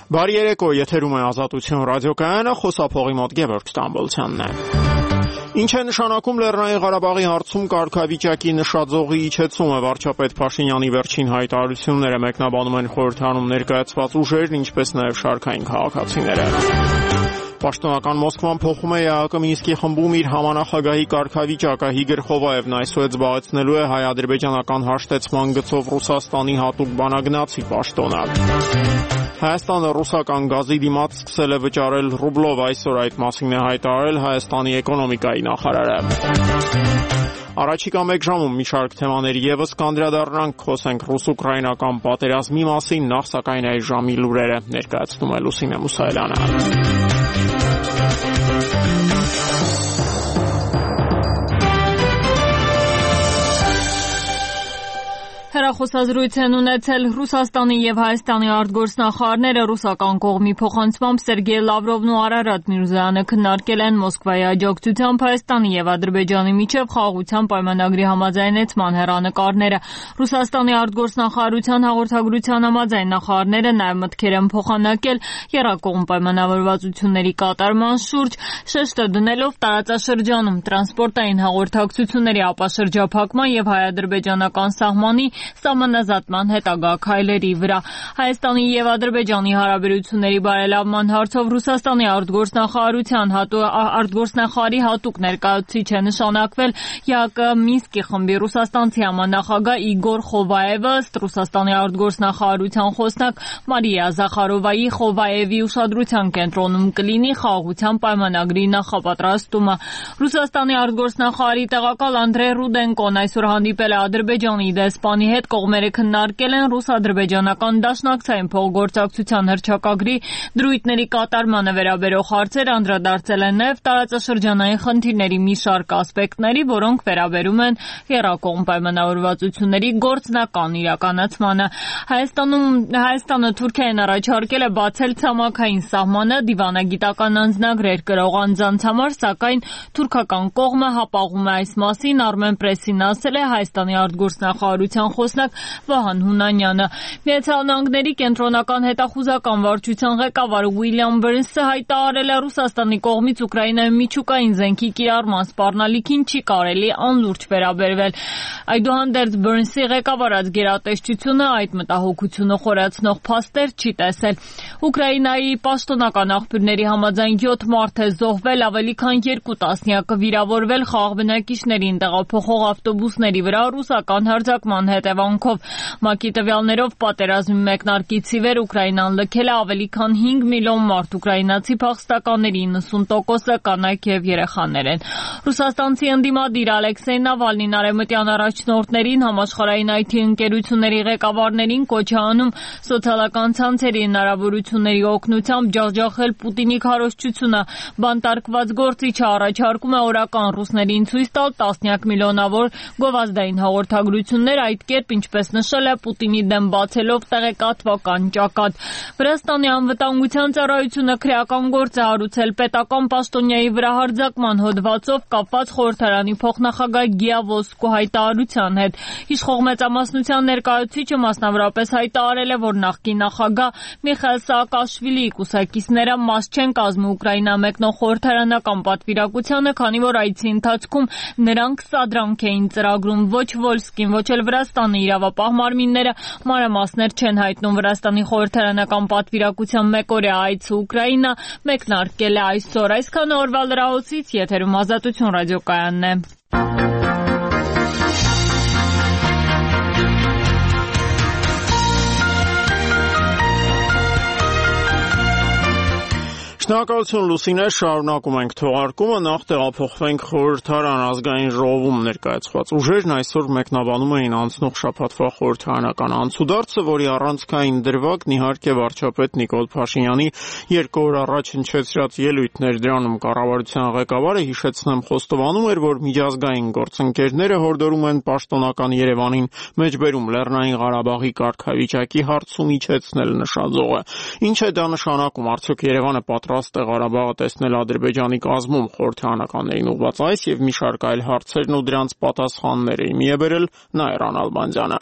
Բարի երեկո, եթերում է Ազատություն ռադիոկայանը, խոսափողի մոտ Գևորգ Ստամբոլցյանն է։ Ինչ է նշանակում Լեռնային Ղարաբաղի հարցում կարգավիճակի նշաձողի իջեցումը? Վարչապետ Փաշինյանի վերջին հայտարարությունները մեկնաբանում են խորհրդանում ներկայացված ուժերն, ինչպես նաև շարքային քաղաքացիները։ Պաշտոնական Մոսկվան փոխում է ԵԱՀԿ Մինսկի խմբում իր համանախագահի կարգավիճակը։ Իգոր Խովայևն այսօր զբաղեցնելու է հայ-ադրբեջանական հաշտեցման գծով Ռուսաստանի հատուկ բանագնացի պաշտոնը։ Հայաստանը ռուսական գազի դիմաց սկսել է վճարել ռուբլով, այսօր այդ մասին է հայտարարել Հայաստանի էկոնոմիկայի նախարարը։ Առաջիկա մեկ ժամում մի շարք թեմաների եւս կանդրադառնանք, խոսենք ռուս-ուկրաինական պատերազմի մասին, նախ սակայն այս ժամի լուրերը ներկայացնում է Լուսինե Մուսայելյանը։ Հեռախոսազրույց են ունեցել Ռուսաստանի եւ Հայաստանի արտգործնախարարները, ռուսական կողմի փոխանցմամբ Սերգեյ Լավրովն ու Արարատ Միրզոյանը քննարկել են Մոսկվայի աջակցությամբ Հայաստանի եւ Ադրբեջանի միջև խաղաղության պայմանագրի համաձայնեցման հեռանկարները։ Ռուսաստանի արտգործնախարարության հաղորդագրության համաձայն նախարարները նաեւ մտքեր են փոխանակել եռակողմ պայմանավորվածությունների կատարման շուրջ, շեշտը դնելով տարածաշրջանում տրանսպորտային հաղորդակցությունների ապաշրջափակման եւ հայ-ադրբեջանական սահմանի սահմանազատման հետագա քայլերի վրա։ Հայաստանի եւ Ադրբեջանի հարաբերությունների բարելավման հարցով Ռուսաստանի արտգործնախարարի հատուկ ներկայացուցիչ է նշանակվել ԵԱՀԿ Մինսկի խմբի ռուսաստանցի համանախագահ Իգոր Խովայևը, ըստ Ռուսաստանի արտգործնախարարության խոսնակ Մարիա Զախարովայի Խովայևի ուշադրության կենտրոնում կլինի խաղաղության պայմանագրի նախապատրաստումը։ Ռուսաստանի արտգործնախարարի տեղակալ Անդրեյ Ռուդենկոն այսօր հանդիպել է Ադրբեջանի դեսպանի հետ, կողմերը քննարկել են ռուս-ադրբեջանական դաշնակցային փոխգործակցության հռչակագրի դրույթների կատարմանը վերաբերող հարցեր, անդրադարձել են նաև տարածաշրջանային խնդիրների մի շարք ասպեկտների, որոնք վերաբերում են եռակողմ պայմանավորվածությունների գործնական իրականացմանը։ Հայաստանը Թուրքիային առաջարկել է բացել ցամաքային սահմանը դիվանագիտական անձնագրեր կրող անձանց համար, սակայն թուրքական կողմը հապաղում է այս մասին, Armen Press-ին ասել է Հայաստանի արտգործնախարարության խոսնակ Վահան Հունանյանը։ Միացյալ Նահանգների կենտրոնական հետախուզական վարչության ղեկավար Ուիլյամ Բըրնսը հայտարարել է Ռուսաստանի կողմից Ուկրաինայում միջուկային զենքի կիրառման սպառնալիքին չի կարելի անլուրջ վերաբերվել։ Այդուհանդերձ Բըրնսի ղեկավարած գերատեսչությունը այդ մտահոգությունը խորացնող փաստեր չի տեսել։ Ուկրաինայի պաշտոնական աղբյուրների համաձայն 7 մարդ է զոհվել, ավելի քան 2 տասնյակը վիրավորվել խաղաղ բնակիչներին տեղափոխող ավտոբուսների վրա ռուսական հարձակման հետևանքով։ ՄԱԿ-ի տվյալներով պատերազմի մեկնարկից ի վեր Ուկրաինան լքել է ավելի քան 5 միլիոն մարդ, ուկրաինացի փախստականների 90%-ը կանայք եւ երեխաներ են։ Ռուսաստանցի ընդդիմադիր Ալեքսեյ Նավալնին արևմտյան առաջնորդներին, համաշխարհային IT ընկերությունների ղեկավարներին կոչ է անում սոցիալական ցանցերի հնարավորությունների օգնությամբ ջախջախել Պուտինի քարոզչությունը։ Բանտարկված գործիչը առաջարկում է օրական ռուսներին ցույց տալ տասնյակ միլիոնավոր գովազդային հաղորդագրություններ, այդ կերպ, ինչպես նշել է, Պուտինի դեմ բացելով տեղեկատվական ճակատ։ Վրաստանի անվտանգության ծառայությունը քրեական գործ է հարուցել պետական պաշտոնյայի վրա հարձակման հոդվածով կապված խորհրդարանի փոխնախագահ Գիա Ոսկու հայտարարության հետ։ Իշխող մեծամասնության ներկայացուցիչը մասնավորապես հայտարարել է, որ նախկին նախագահ Միխայիլ Սաակաշվիլիի կուսակիցները մաս չեն կազմում Ուկրաինա մեկնող խորհրդարանական պատվիրակությանը, քանի որ այցի ընթացքում նրանք սադրանք էին ծրագրում, ոչ Վոլսկին, ոչ էլ Վրաստանի իրավապահ մարմինները մանրամասներ չեն հայտնում։ Վրաստանի խորհրդարանական պատվիրակության մեկօրյա այցը Ուկրաինա մեկնարկել է այսօր։ Այսքանը օրվա լրահոսից, եթերում Ազատություն ռադիոկայանն է։ Շնորհակալություն Լուսինե, շարունակում ենք թողարկումը, նախ տեղափոխվենք խորհրդարան ազգային ժողովում ներկայացված ուժերն այսօր մեկնաբանում էին անցնող շաբաթվա խորհրդարանական անցուդարձը, որի առանցքային դրվագն իհարկե վարչապետ Նիկոլ Փաշինյանի 2 օր առաջ հնչեցրած ելույթներ, դրանում կառավարության ղեկավարը, հիշեցնեմ, խոստովանում էր, որ միջազգային գործընկերները հորդորում են պաշտոնական Երևանին մեջբերում Լեռնային Ղարաբաղի կարգավիճակի հարցում իջեցնել նշաձողը։ Ինչ է դա նշանակում, արդյոք Երևանը պատրաստ է Ղարաբաղը տեսնել Ադրբեջանի կազմում, խորհրդարանականներին ուղղված այս եւ մի շարք այլ հարցերն ու դրանց պատասխանները։ Մի է բերել Նաիրա Նալբանդյանը։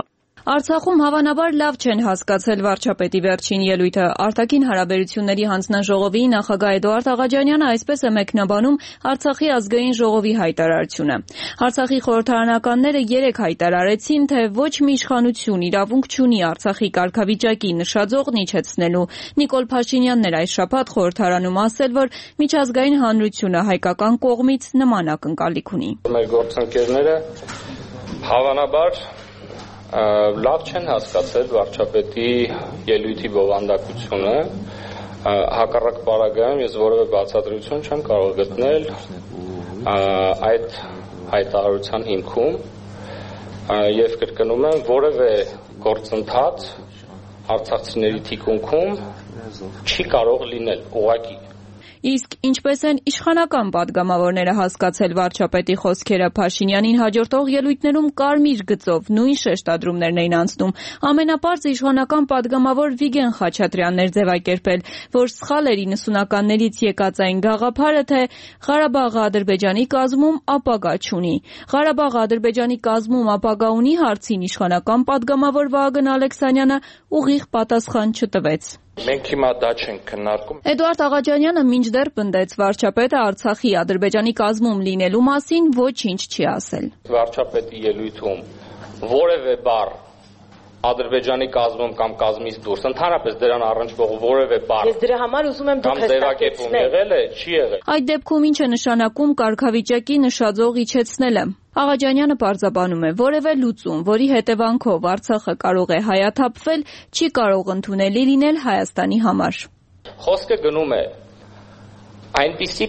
Արցախում հավանաբար լավ չեն հասկացել վարչապետի վերջին ելույթը։ Արտաքին հարաբերությունների հանձնաժողովի նախագահ Էդուարդ Աղաջանյանը այսպես է մեկնաբանում Արցախի ազգային ժողովի հայտարարությունը։ Արցախի խորհրդարանականները 3 հայտարարեցին, թե ոչ մի իշխանություն իրավունք չունի Արցախի կարգավիճակի նշաձողն իջեցնելու։ Նիկոլ Փաշինյանն էր այս շաբաթ խորհրդարանում ասել, որ միջազգային հանրությունը հայկական կողմից նման ակնկալիք ունի։ Մեր գործընկերները հավանաբար լավ չեն հասկացել վարչապետի ելույթի բովանդակությունը, հակառակ պարագայում ես որևէ բացատրություն չեմ կարող գտնել այդ հայտարարության հիմքում եւ կրկնում եմ, որևէ գործընթաց արցախցիների թիկունքում չի կարող լինել ուղղակի։ Իսկ ինչպես են իշխանական падգամավորները հասկացել վարչապետի խոսքերը, Փաշինյանին հաջորդող ելույթներում կարմիր գծով նույն շեշտադրումներն էին անցնում։ Ամենապարզ իշխանական падգամավոր Վիգեն Խաչատրյանն էր ձևակերպել, որ սխալ էր 90-ականներից եկած այն գաղափարը, թե Ղարաբաղը Ադրբեջանի կազմում ապագա չունի։ Ղարաբաղը Ադրբեջանի կազմում ապագա ունի հարցին իշխանական падգամավոր Վահագն Ալեքսանյանը ուղիղ պատասխան չտվեց։ Մենք հիմա դա չենք քննարկում։ Էդուարդ Աղաջանյանը մինչդեռ պնդեց վարչապետը Արցախի Ադրբեջանի կազմում լինելու մասին ոչինչ չի ասել։ Վարչապետի ելույթում որևէ բառ Ադրբեջանի կազմում կամ կազմից դուրս, ընդհանրապես դրան առնչվող որևէ բառ։ Ես դրա համար ուզում եմ դուք հստակեցնել։ Եղել է, չի եղել։ Այդ դեպքում ինչ է նշանակում կարգավիճակի նշաձող իջեցնելը։ Աղաջանյանը պարզաբանում է, որևէ լուծում, որի հետևանքով Արցախը կարող է հայաթափվել, չի կարող ընդունելի լինել Հայաստանի համար։ Խոսքը գնում է այնպիսի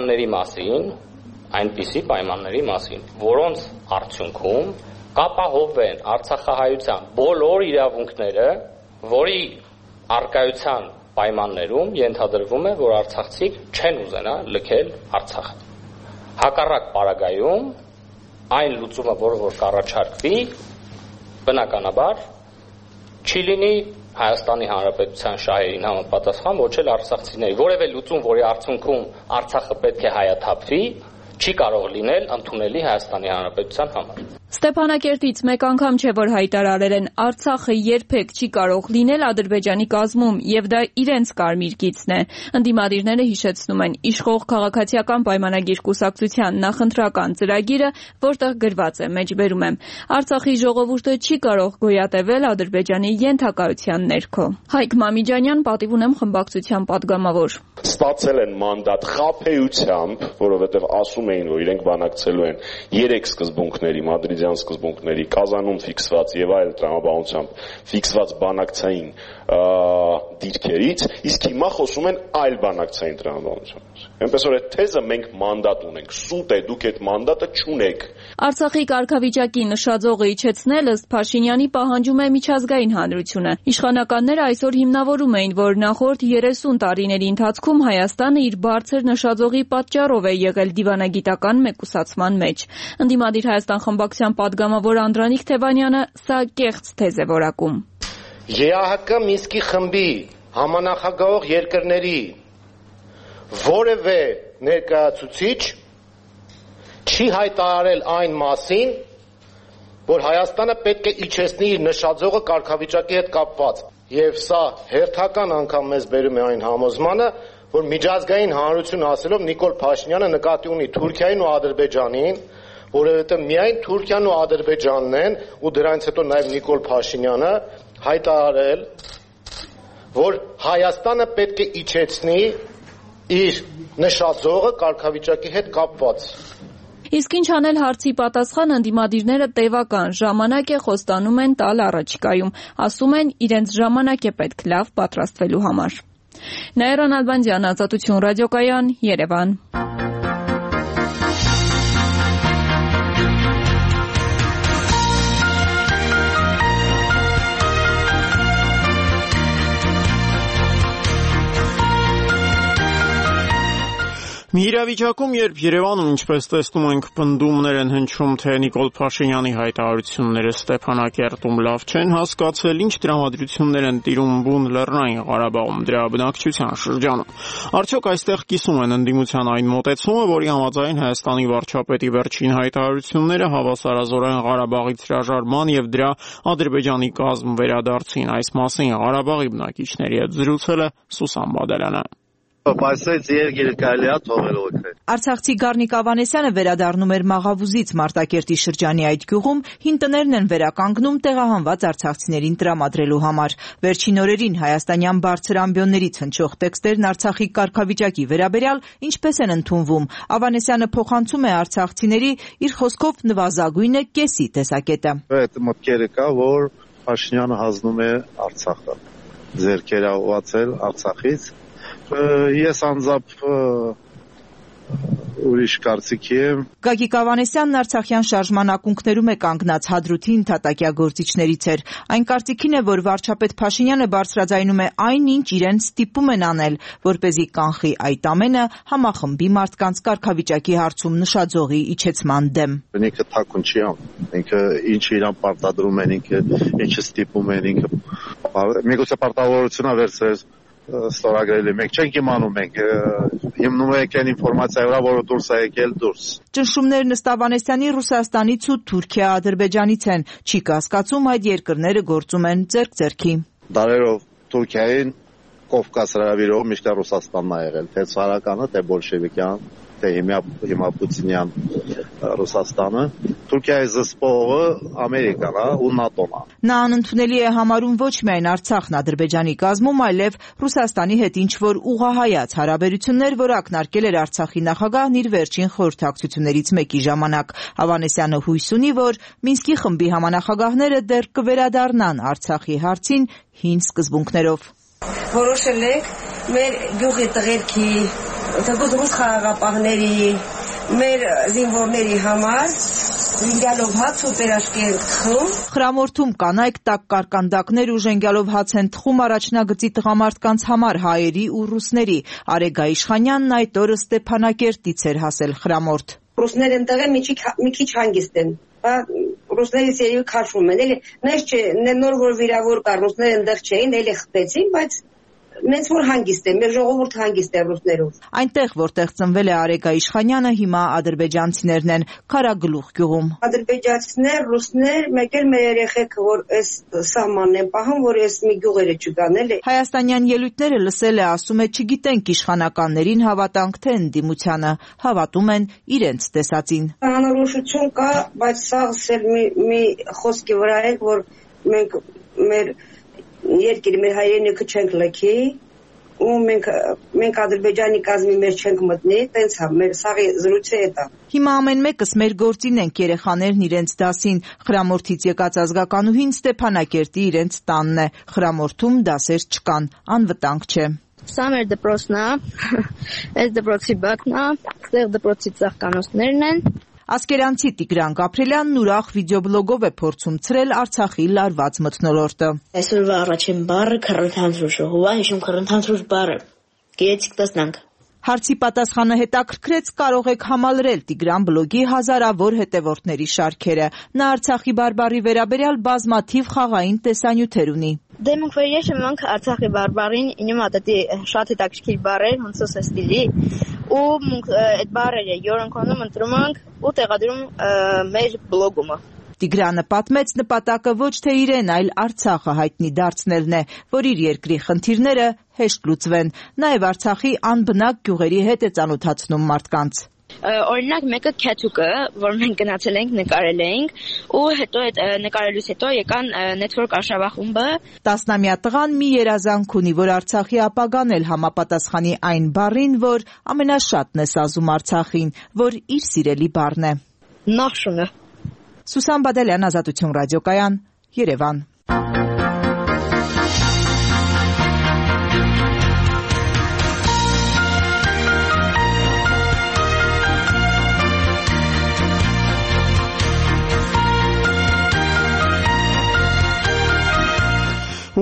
պայմանների մասին, որոնց արդյունքում կապահովեն արցախահայության բոլոր իրավունքները, որի առկայության պայմաններում ենթադրվում է, որ արցախցիք չեն ուզենա լքել Արցախը։ Հակառակ պարագայում այն լուծումը, որը կառաջարկվի, բնականաբար չի լինի Հայաստանի Հանրապետության շահերին համապատասխան, ոչ էլ արցախցիների։ Որևէ լուծում, որի արդյունքում Արցախը պետք է հայաթափվի, չի կարող լինել ընդունելի Հայաստանի Հանրապետության համար։ Ստեփանակերտից մեկ անգամ չէ, որ հայտարարել են Արցախը երբեք չի կարող լինել Ադրբեջանի կազմում եւ դա իրենց կարմիր գիծն է։ Ընդդիմադիրները հիշեցնում են իշխող քաղաքացիական պայմանագիր կուսակցության նախընտրական ծրագիրը, որտեղ գրված է մեջբերում եմ. Արցախի ժողովուրդը չի կարող գոյատևել Ադրբեջանի ենթակայության ներքո։ Հայկ Մամիջանյան, պատիվ ունեմ խմբակցության падգամավոր։ Ստացել են մանդատ խաբեությամբ, որովհետև ասում էին, որ իրենք բանակցելու են 3 սկզբունքների, մադրիդյան սկզբունքների, Կազանում ֆիքսված եւ այլ տրամաբանությամբ ֆիքսված բանակցային դիրքերից, իսկ հիմա խոսում են այլ բանակցային տրամաբանությամբ։ Այնպես որ այդ թեզը մենք մանդատ ունենք, սուտ է, դուք այդ մանդատը չունեք։ Արցախի կարգավիճակի նշաձողը իջեցնել ըստ Փաշինյանի պահանջում է միջազգային հանրությունը։ Իշխանականները այսօր հիմնավորում էին, որ նախորդ 30 տարիների ընթացքում Հայաստանը իր բարձր նշաձողի պատճառով է եղել դիվանագիտական մեկուսացման մեջ։ Ընդդիմադիր Հայաստան խմբակցության падգամավոր Անդրանիկ Թևանյանը սա կեղծ թեզ է որակում։ ԵԱՀԿ Մինսկի խմբի համանախագահող երկրների որևէ ներկայացուցիչ չի հայտարարել այն մասին, որ Հայաստանը պետք է իջեցնի իր նշաձողը կարգավիճակի հետ կապված։ Եվ սա հերթական անգամ մեզ բերում է այն համոզմանը, որ միջազգային հանրություն ասելով Նիկոլ Փաշինյանը նկատի ունի Թուրքիային ու Ադրբեջանին, որովհետև միայն Թուրքիան ու Ադրբեջանն են ու դրանից հետո նաև Նիկոլ Փաշինյանը հայտարարել, որ Հայաստանը պետք է իջեցնի իր նշաձողը կարգավիճակի հետ կապված։ Իսկ ինչ անել հարցի պատասխան ընդդիմադիրները տևական ժամանակ է խոստանում են տալ առաջիկայում, ասում են իրենց ժամանակ է պետք լավ պատրաստվելու համար։ Նաիրա Նալբանդյան, Ազատություն ռադիոկայան, Երևան։ Մի իրավիճակում, երբ Երևանում, ինչպես տեսնում ենք, պնդումներ են հնչում, թե Նիկոլ Փաշինյանի հայտարարությունները Ստեփանակերտում լավ չեն, հասկացել ինչ տրամադրություններ են տիրում բուն Լեռնային Ղարաբաղում դրա բնակչության շրջանում։ Արդյոք այստեղ կիսում են ընդդիմության այն մոտեցումը, որի համաձայն Հայաստանի վարչապետի վերջին հայտարարությունները հավասարազորեն Ղարաբաղից հրաժարման եւ դրա Ադրբեջանի կազմ վերադարձին։ Այս մասին Ղարաբաղի բնակիչների հետ զրուցել է Սուսան Բադալյանը։ Արցախցի Գառնիկ Ավանեսյանը վերադառնում էր Մաղավուզից Մարտակերտի շրջանի այդ գյուղում, հին տներն են վերականգնում տեղահանված արցախցիներին տրամադրելու համար։ Վերջին օրերին հայաստանյան բարձր ամբիոններից հնչող տեքստերն Արցախի կարգավիճակի վերաբերյալ ինչպես են ընդունվում։ Ավանեսյանը փոխանցում է արցախցիների իր խոսքով նվազագույնը կեսի տեսակետը։ Այդ մտքերը կա, որ Փաշինյանը հանձնում է Արցախը, ձեռքերացել Արցախից։ Ես անձամբ ուրիշ կարծիքի եմ։ Գագիկ Ավանեսյանն Արցախյան շարժման ակունքներում է կանգնած Հադրութի ընդհատակյա գործիչներից էր։ Այն կարծիքին է, որ վարչապետ Փաշինյանը բարձրաձայնում է այն, ինչ իրեն ստիպում են անել, որպեսզի կանխի այդ ամենը համախմբի մարդկանց կարգավիճակի հարցում նշաձողի իջեցման դեմ։ Ինքը թաքուն չի անում։ Ինքը ինչ իրան պարտադրում են, ինքը ինչը ստիպում են, ինքը միգուցե պարտավորությունա վերցրել ստորագրել է, մենք չենք իմանում, մենք հիմնում ենք այն ինֆորմացիայի վրա, որը դուրս է եկել դուրս։ Ճնշումներն ըստ Ավանեսյանի Ռուսաստանից ու Թուրքիա, Ադրբեջանից են, չի կասկածում այդ երկրները գործում են ձեռք-ձեռքի։ Դարերով Թուրքիային Կովկաս հրավիրող միշտ Ռուսաստանն է եղել, թե ցարականը, թե բոլշևիկյան, թե հիմա Պուտինյան Ռուսաստանը, Թուրքիայի զսպողը Ամերիկան ու ՆԱՏՕ-ն է։ Նա անընդունելի է համարում ոչ միայն Արցախն Ադրբեջանի կազմում, այլև Ռուսաստանի հետ ինչ-որ ուղղահայաց հարաբերություններ, որ ակնարկել էր Արցախի նախագահն իր վերջին խորհրդակցություններից մեկի ժամանակ։ Ավանեսյանը հույս ունի, որ Մինսկի խմբի համանախագահները դեռ կվերադառնան Արցախի հարցին հին սկզբունքներով։ Որոշել ենք մեր գյուղի տղերքի, ռուս խաղաղապահների, մեր զինվորների համար ժենգյալով հաց ու պերաշկի են թխում։ Խրամորթում կանայք տաք կարկանդակներ ու ժենգյալով հաց են թխում առաջնագծի տղամարդկանց համար հայերի ու ռուսների։ Արեգա Իշխանյանն այդ օրը Ստեփանակերտից էր հասել խրամորթ։ Ռուսներ են տղեն մի քիչ հանգիստ են։ Ռուսներից երևի քաշվում են, էլի նես չէ, նոր որ վիրավոր կա, ռուսները այնտեղ չէին, էլի խփեցին, բայց Մենք որ հանգիստ է, մեր ժողովուրդը հանգիստ է ռուսներով։ Այնտեղ, որտեղ ծնվել է Արեգա Իշխանյանը, հիմա ադրբեջանցիներն են Քարագլուխ գյուղում։ Ադրբեջանցիներ, ռուսներ, մեկ էլ մեր երեխեք, որ այս սահմանն են պահում, որ այս մի գյուղերը չգան, էլի։ Հայաստանյան ելույթները լսել է, ասում է, չգիտենք իշխանականներին հավատանք թե ընդդիմությանը, հավատում են իրենց տեսածին։ Անորոշություն կա, բայց սա մի խոսքի վրա է, որ մենք մեր երկիրը մեր հայրենիքը չենք լքի ու մենք Ադրբեջանի կազմի մեջ չենք մտնի, տենց է, մեր սաղի զրույցը է դա։ Հիմա ամեն մեկս մեր գործին ենք, երեխաներն իրենց դասին, խրամորթից եկած ազգականուհին Ստեփանակերտի իրենց տանն է, խրամորթում դասեր չկան, անվտանգ չէ։ Սա մեր դպրոցն է, այս դպրոցի բակն է, այստեղ դպրոցի ծաղկանոցներն են։ Ասկերանցի Տիգրան Գաբրելյանն ուրախ վիդեոբլոգով է փորձում ցրել Արցախի լարված մթնոլորտը։ Այսօրվա առաջին բառը քռնթանցրուշը, հուվա հիշում քռնթանցրուշ բառը։ Գեցիկ տեսնանք։ Հարցի պատասխանը հետաքրքրեց, կարող եք համալրել Տիգրան բլոգի հազարավոր հետևորդների շարքերը։ Նա Արցախի բարբառի վերաբերյալ բազմաթիվ խաղային տեսանյութեր ունի։ Դեմոնք որ ես եմ Արցախի բարբառին, ինձ մտածի շատ հետաքրքիր բառեր, ոնց է ստիլի, ու այդ բառերը յորոնքոնում ընտրում ենք ու տեղադրում մեր բլոգումը։ Տիգրանը պատմեց, նպատակը ոչ թե իրեն, այլ Արցախը հայտնի դարձնելն է, որ իր երկրի խնդիրները հեշտ լուծվեն։ Նաև Արցախի անբնակ գյուղերի հետ է ծանոթացնում մարդկանց։ Օրինակ մեկը Քյաթուկը, որ մենք գնացել ենք, նկարել էինք, ու հետո այդ նկարելուց հետո եկան Network Արշավա խումբը։ 10-ամյա տղան մի երազանք ունի, որ Արցախի ապագան էլ համապատասխանի այն բառին, որ ամենաշատն է սազում Արցախին, որ իր սիրելի բառն է։ Նախշունը։ Սուսան Բադալյան, Ազատություն ռադիոկայան, Երևան։ Ուղիղ մեկ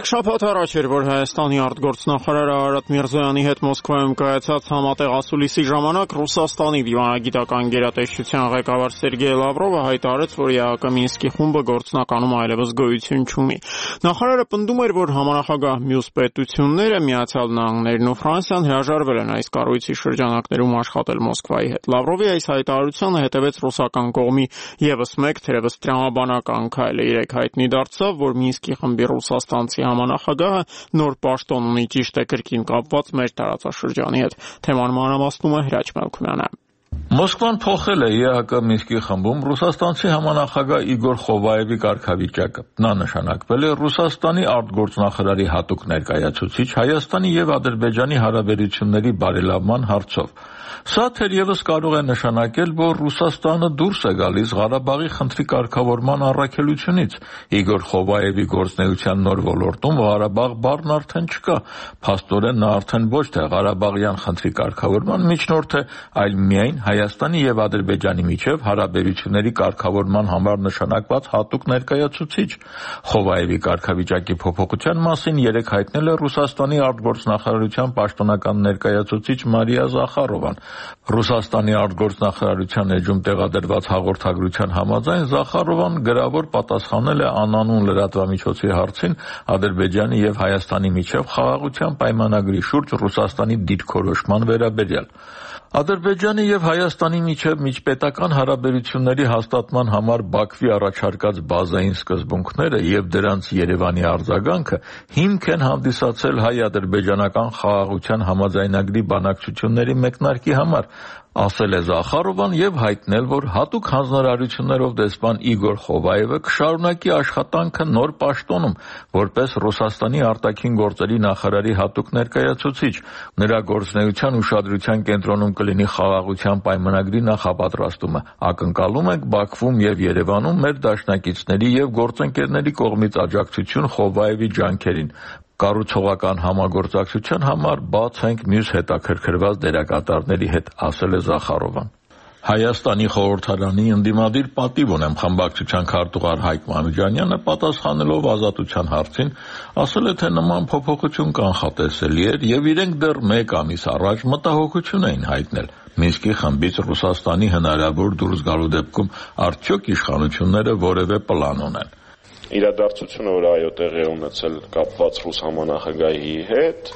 Մեկ շաբաթ առաջ էր, որ Հայաստանի արտգործնախարար Արարատ Միրզոյանի հետ Մոսկվայում կայացած համատեղ ասուլիսի ժամանակ Ռուսաստանի դիվանագիտական գերատեսչության ղեկավար Սերգեյ Լավրովը հայտարարեց, որ ԵԱՀԿ Մինսկի խումբը գործնականում այլևս գոյություն չունի։ Նախարարը պնդում էր, որ համանախագահ մյուս պետությունները, Միացյալ Նահանգներն ու Ֆրանսիան հրաժարվել են այս կառույցի շրջանակներում աշխատել Մոսկվայի հետ։ Լավրովի այս հայտարարությանը հետևեց ռուսական կողմի եւս մեկ, թերևս տրամաբանական քայլը։ Երեք հայտնի դարձավ, որ Մինսկի խմբի ռուսաստանցի համանախագահը նոր պաշտոն ունի, ճիշտ է, կրկին կապված մեր տարածաշրջանի հետ։ Թեման մանրամասնում է Հրաչ Մելքումյանը։ Մոսկվան փոխել է ԵԱՀԿ Մինսկի խմբում ռուսաստանցի համանախագահ Իգոր Խովայևի կարգավիճակը։ Նա նշանակվել է Ռուսաստանի արտգործնախարարի հատուկ ներկայացուցիչ Հայաստանի եւ Ադրբեջանի հարաբերությունների բարելավման հարցով։ Սա թերևս կարող է նշանակել, որ Ռուսաստանը դուրս է գալիս Ղարաբաղի խնդրի կարգավորման առաքելությունից։ Իգոր Խովայևի գործնեության նոր ոլորտում Ղարաբաղ բառն արդեն չկա։ Փաստորեն նա արդեն ոչ թե Ղարաբաղյան խնդրի կարգավորման միջնորդ է, այլ միայն Հայաստանի եւ Ադրբեջանի միջև հարաբերությունների կարգավորման համար նշանակված հատուկ ներկայացուցիչ։ Խովայևի կարգավիճակի փոփոխության մասին երեկ հայտնել է Ռուսաստանի արտգործնախարարության պաշտոնական ներկայացուցիչ Մարիա Զախարովան։ Ռուսաստանի արտգործնախարարության էջում տեղադրված հաղորդագրության համաձայն Զախարովան գրավոր պատասխանել է անանուն լրատվամիջոցի հարցին Ադրբեջանի եւ Հայաստանի միջև խաղաղության պայմանագրի շուրջ Ռուսաստանի դիրքորոշման վերաբերյալ։ Ադրբեջանի եւ Հայաստանի միջև միջպետական հարաբերությունների հաստատման համար Բաքվի առաջարկած բազային սկզբունքները եւ դրանց Երևանի արձագանքը հիմք են հանդիսացել հայ-ադրբեջանական խաղաղության համաձայնագրի բանակցությունների մեկնարկի համար, ասել է Զախարովան եւ հայտնել, որ հատուկ հանձնարարություններով դեսպան Իգոր Խովայևը կշարունակի աշխատանքը նոր պաշտոնում, որպես Ռուսաստանի արտաքին գործերի նախարարի հատուկ ներկայացուցիչ։ Նրա գործունեության ուշադրության կենտրոնում կլինի խաղաղության պայմանագրի նախապատրաստումը։ Ակնկալում ենք Բաքվում եւ Երևանում մեր դաշնակիցների եւ գործընկերների կողմից աջակցություն Խովայևի ջանքերին։ Կառուցողական համագործակցության համար բաց ենք մյուս հետաքրքրված դերակատարների հետ, ասել է Զախարովան։ Հայաստանի խորհրդարանի ընդդիմադիր պատիվ ունեմ խմբակցության քարտուղար Հայկ Մանուջանյանը պատասխանելով Ազատության հարցին ասել է, թե նման փոփոխություն կանխատեսելի էր եւ իրենք դեռ 1 ամիս առաջ մտահոգություն էին հայտնել Մինսկի խմբից Ռուսաստանի հնարավոր դուրս գալու դեպքում արդյոք իշխանությունները որևէ պլան ունեն։ Իրադարձությունը, որ այո տեղի է ունեցել կապված ռուս համանախագահի հետ,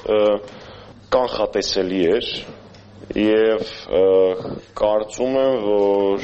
կանխատեսելի էր եւ կարծում եմ, որ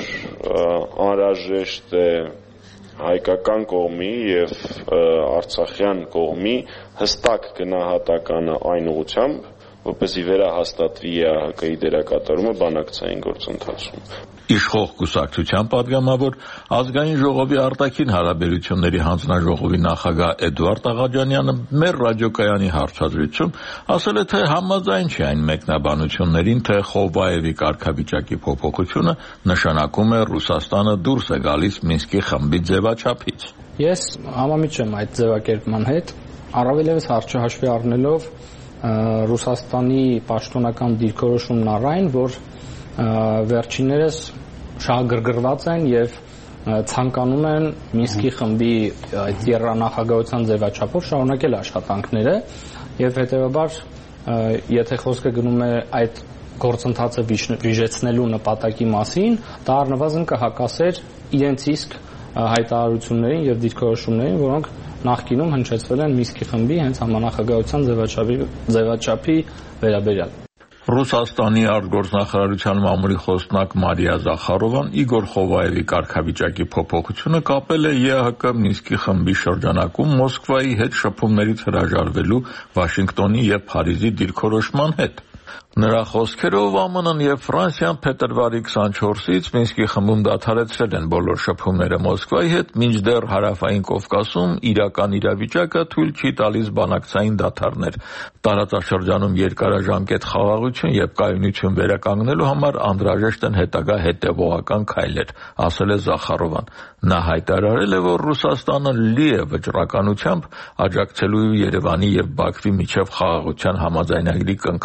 անհրաժեշտ է հայկական կողմի եւ արցախյան կողմի հստակ գնահատականը այն ուղղությամբ, որպեսզի վերահաստատվի ԵԱՀԿ-ի դերակատարումը բանակցային գործընթացում։ Իշխող կուսակցության պատգամավոր ազգային ժողովի արտաքին հարաբերությունների հանձնաժողովի նախագահ Էդվարդ Աղաջանյանը մեր ռադիոկայանի հարցազրույցում ասել է, թե համաձայն չի այն մեկնաբանություններին, թե Խովայևի կարգավիճակի փոփոխությունը նշանակում է Ռուսաստանը դուրս է գալիս Մինսկի խմբի ձևաչափից։ Ես համամիջ եմ այդ ձևակերպման հետ, առավելևս հարցը հաշվի առնելով Ռուսաստանի պաշտոնական դիրքորոշումն առայն, որ վերջիններս շահագրգռված են եւ ցանկանում են Մինսկի խմբի այդ եռանախագահության ձևաչափով շարունակել աշխատանքները եւ հետեւաբար եթե խոսքը գնում է այդ գործընթացը վիժեցնելու նպատակի մասին, դա առնվազն կհակասեր իրենց իսկ հայտարարություններին եւ դիրքորոշումներին, որոնք նախկինում հնչեցվել են Մինսկի խմբի հենց համանախագահության ձևաչափի վերաբերյալ։ Ռուսաստանի արտգործնախարարության մամուլի խոսնակ Մարիա Զախարովան Իգոր Խովայևի կարգավիճակի փոփոխությունը կապել է ԵԱՀԿ Մինսկի խմբի շրջանակում Մոսկվայի հետ շփումներից հրաժարվելու Վաշինգտոնի եւ Փարիզի դիրքորոշման հետ։ Նրա խոսքերով ԱՄՆ-ն եւ Ֆրանսիան փետրվարի 24-ից Մինսկի խմբում դադարեցրել են բոլոր շփումները Մոսկվայի հետ, մինչդեռ Հարավային Կովկասում իրական իրավիճակը թույլ չի տալիս բանակցային դադարներ։ Տարածաշրջանում երկարաժամկետ խաղաղություն եւ կայունություն վերականգնելու համար անհրաժեշտ են հետագա հետեւողական քայլեր, ասել է Զախարովան։ Նա հայտարարել է, որ Ռուսաստանը լի է վճռականությամբ աջակցելու Երևանի եւ Բաքվի միջև խաղաղության համաձայնագրի կնքմանը։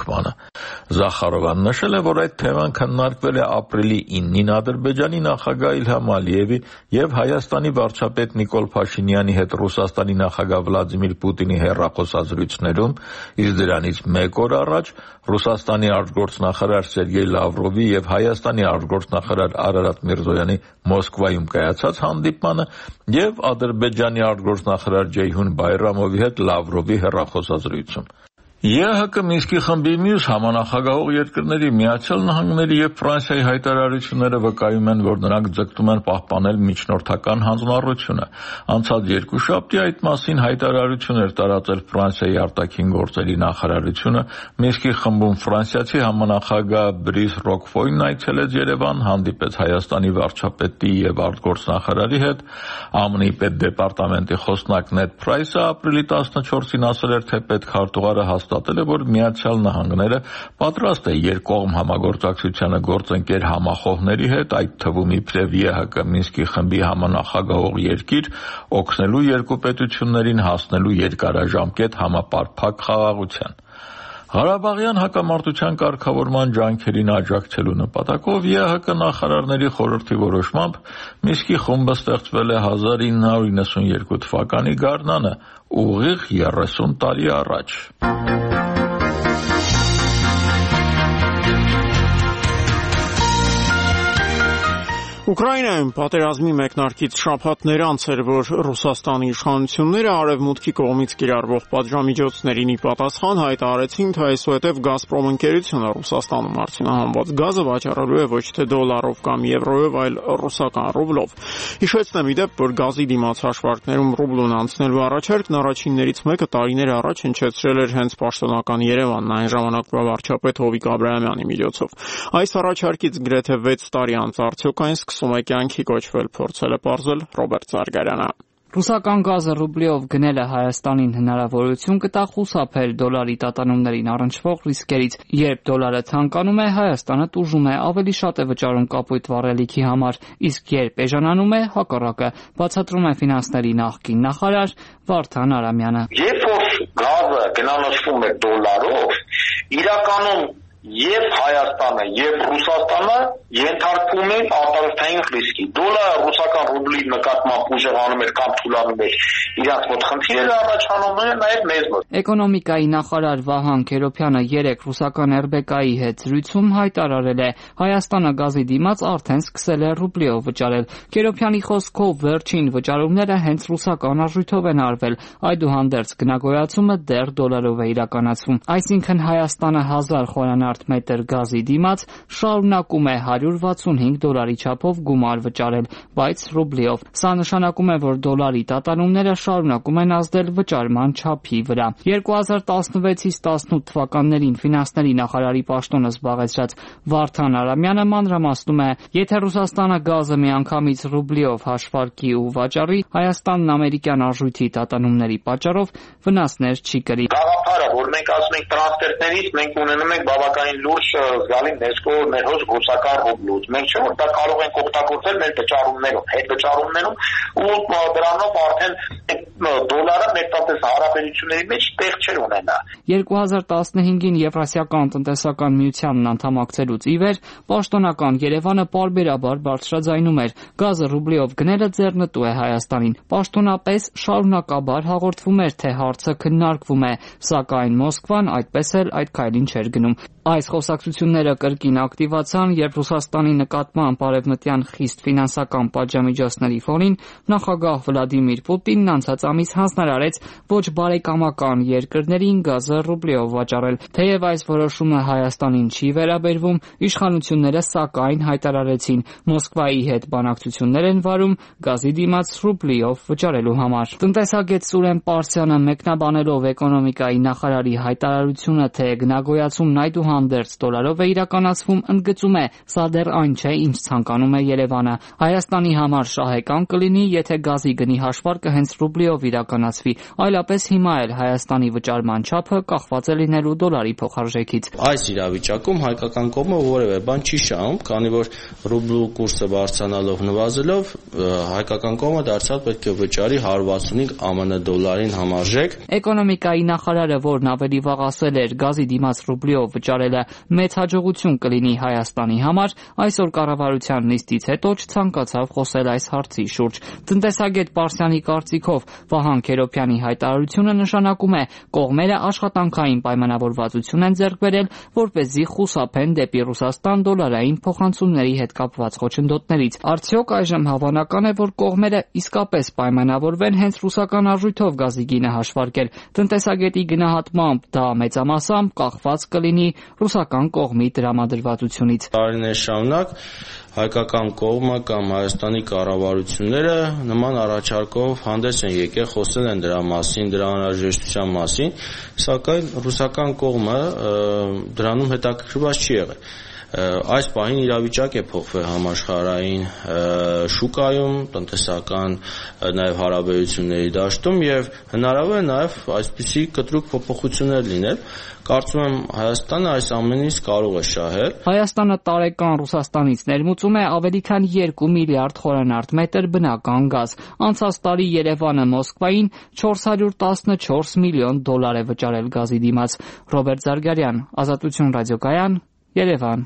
Զախարովան նշել է, որ այդ թեման քննարկվել է ապրիլի 9-ին Ադրբեջանի նախագահ Իլհամ Ալիևի եւ Հայաստանի վարչապետ Նիկոլ Փաշինյանի հետ Ռուսաստանի նախագահ Վլադիմիր Պուտինի հեռախոսազրույցներում, իսկ դրանից մեկ օր առաջ Ռուսաստանի արտգործնախարար Սերգեյ Լավրովի եւ Հայաստանի արտգործնախարար Արարատ Միրզոյանի Մոսկվայում կայացած հանդիպմանը եւ Ադրբեջանի արտգործնախարար Ջեյհուն Բայրամովի հետ Լավրովի հեռախոսազրույցում։ ԵՀԿ Մինսկի խմբի մյուս համանախագահող երկրների Միացյալ Նահանգների եւ Ֆրանսիայի հայտարարությունները վկայում են, որ նրանք ձգտում են պահպանել միջնորդական հանձնառությունը։ Անցած երկուշաբթի այդ մասին հայտարարություն էր տարածել Ֆրանսիայի արտաքին գործերի նախարարությունը։ Մինսկի խմբում ֆրանսիացի համանախագահ Բրիս Ռոկֆոյն այցելեց Երևան, հանդիպեց Հայաստանի վարչապետի եւ արտգործնախարարի հետ։ ԱՄՆ-ի պետդեպարտամենտի խոսնակ Նեդ Փրայսը ապրիլի 14-ին ասել էր, թե պետքարտուղարը հաստատել է, որ Միացյալ Նահանգները պատրաստ է երկկողմ համագործակցությանը գործընկեր համախոհների հետ, այդ թվում իբրև ԵՀԿ Մինսկի խմբի համանախագահող երկիր, օգնելու երկու պետություններին հասնելու երկարաժամկետ համապարփակ խաղաղության։ Ղարաբաղյան հակամարտության կարգավորման ջանքերին աջակցելու նպատակով ԵՀԿ նախարարների խորհրդի որոշմամբ Մինսկի խումբը ստեղծվել է 1992 թվականի գարնանը, ուղիղ 30 տարի առաջ։ Ուկրաինայում պատերազմի մեկնարկից շաբաթներ անց էր, որ Ռուսաստանի իշխանությունները արևմուտքի կողմից կիրառվող պատժամիջոցներին ի պատասխան հայտարարեցին, թե այսուհետև Գազպրոմ ընկերությունը Ռուսաստանում արդյունահանված գազը վաճառելու է ոչ թե դոլարով կամ եվրոյով, այլ ռուսական ռուբլով։ Հիշեցնեմ ի դեպ, որ գազի դիմաց հաշվարկներում ռուբլուն անցնելու առաջարկն առաջիններից մեկը տարիներ առաջ հնչեցրել էր հենց պաշտոնական Երևանն, այն ժամանակվա վարչապետ Հովիկ Աբրահամյանի միջոցով։ Այս առաջարկից գրեթե 6 տարի անց արդյոք այն սկսում է կյանքի կոչվել, փորձել է պարզել Ռոբերտ Զարգարյանը։ Ռուսական գազը ռուբլիով գնելը Հայաստանին հնարավորություն կտա խուսափել դոլարի տատանումներին առնչվող ռիսկերից։ Երբ դոլարը ցանկանում է, Հայաստանը տուժում է, ավելի շատ է վճարում կապույտ վառելիքի համար, իսկ երբ էժանանում է, հակառակը, բացատրում է ֆինանսների նախկին նախարար Վարդան Արամյանը։ Երբ որ գազը գնանշվում է դոլարով, իրականում Եվ Հայաստանը, եւ Ռուսաստանը ենթարկվում են արտարժութային ռիսկի։ Դոլարը ռուսական ռուբլի նկատմամբ ուժեղանում էր կամ թուլանում էր, իրանց մոտ խնդիրները առաջանում են նաեւ մեզ մոտ։ Էկոնոմիկայի նախարար Վահան Քերոփյանը երեք ռուսական RBK-ի հետ զրույցում հայտարարել է, Հայաստանը գազի դիմաց արդեն սկսել է ռուբլիով վճարել։ Քերոփյանի խոսքով վերջին վճարումները հենց ռուսական արժույթով են արվել, այդուհանդերձ գնագոյացումը դեռ դոլարով է իրականացվում։ Այսինքն Հայաստանը 1000 խորանարդ մետր գազի դիմաց շարունակում է $165 չափով գումար վճարել, բայց ռուբլիով։ Սա նշանակում է, որ դոլարի տատանումները շարունակում են ազդել վճարման չափի վրա։ 2016-ից 18 թվականներին ֆինանսների նախարարի պաշտոնը զբաղեցրած Վարդան Արամյանը մանրամասնում է, եթե Ռուսաստանը գազը միանգամից ռուբլիով հաշվարկի ու վաճառի, Հայաստանն ամերիկյան արժույթի տատանումների պատճառով վնասներ չի կրի։ Գաղափարը, որ մենք ասում ենք տրանսֆերտներից, մենք ունենում ենք բավականին լուրջ զգալի ներսկո ներհոս ռուսական ռուբլուց։ Մենք չէ որ դա կարող ենք օգտագործել մեր վճարումներում, հետ վճարումներում ու դրանով արդեն դոլարը մեր հարաբերությունների մեջ տեղ չէր ունենա։ 2015-ին Եվրասիական տնտեսական միությանն անդամակցելուց ի վեր պաշտոնական Երևանը պարբերաբար բարձրաձայնում էր, գազը ռուբլիով գնելը ձեռնտու է Հայաստանին։ Պաշտոնապես շարունակաբար հաղորդվում էր, թե հարցը քննարկվում է, սակայն Մոսկվան այդպես էլ այդ քայլին չէր գնում։ Այս խոսակցությունները կրկին ակտիվացան, երբ Ռուսաստանի նկատմամբ արևմտյան խիստ ֆինանսական պատժամիջոցների ֆոնին նախագահ Վլադիմիր Պուտինն անցած ամիս հանձնարարեց ոչ բարեկամական երկրներին գազը ռուբլիով վաճառել։ Թեև այս որոշումը Հայաստանին չի վերաբերվում, իշխանությունները սակայն հայտարարեցին Մոսկվայի հետ բանակցություններ են վարում գազի դիմաց ռուբլիով վճարելու համար։ Տնտեսագետ Սուրեն Պարսյանը մեկնաբանելով էկոնոմիկայի նախարարի հայտարարությունը, թե գնագոյացումն այդուհանդերձ դոլարով է իրականացվում, ընդգծում է, սա դեռ այն չէ, ինչ ցանկանում է Երևանը։ Հայաստանի համար շահեկան կլինի, եթե գազի գնի հաշվարկը հենց ռուբլիով իրականացվի, այլապես հիմա էլ Հայաստանի վճարման չափը կախված է լինելու դոլարի փոխարժեքից։ Այս իրավիճակում հայկական կողմը որևէ բան չի շահում, քանի որ ռուբլու կուրսը բարձրանալով նվազելով հայկական կողմը դարձյալ պետք է վճարի 165 ԱՄՆ դոլարին համարժեք։ Էկոնոմիկայի նախարարը, որն ավելի վաղ ասել էր, գազի դիմաց ռուբլիով վճարել վճարելը մեծ հաջողություն կլինի Հայաստանի համար, այսօր կառավարության նիստից հետո չցանկացավ խոսել այս հարցի շուրջ։ Տնտեսագետ Պարսյանի կարծիքով Վահան Քերոբյանի հայտարարությունը նշանակում է կողմերը աշխատանքային պայմանավորվածություն են ձեռք բերել, որպեսզի խուսափեն դեպի Ռուսաստան դոլարային փոխանցումների հետ կապված խոչընդոտներից։ Արդյոք այժմ հավանական է, որ կողմերը իսկապես պայմանավորվեն հենց ռուսական արժույթով գազի գինը հաշվարկել։ Տնտեսագետի գնահատմամբ դա մեծամասամբ կախված կլինի ռուսական կողմի տրամադրվածությունից։ Տարիներ շարունակ հայկական կողմը կամ Հայաստանի կառավարությունները նման առաջարկով հանդես են եկել, խոսել են դրա մասին, դրա անհրաժեշտության մասին, սակայն ռուսական կողմը դրանում հետաքրքրված չի եղել։ Այս պահին իրավիճակ է փոխվել համաշխարհային շուկայում, տնտեսական նաև հարաբերությունների դաշտում եւ հնարավոր է նաև այսպիսի կտրուկ փոփոխություններ լինել։ Կարծում եմ Հայաստանը այս ամենից կարող է շահել։ Հայաստանը տարեկան Ռուսաստանից ներմուծում է ավելի քան 2 միլիարդ խորանարդ մետր բնական գազ։ Անցած տարի Երևանը Մոսկվային 414 միլիոն դոլար է վճարել գազի դիմաց։ Ռոբերտ Զարգարյան, Ազատություն ռադիոկայան, Երևան։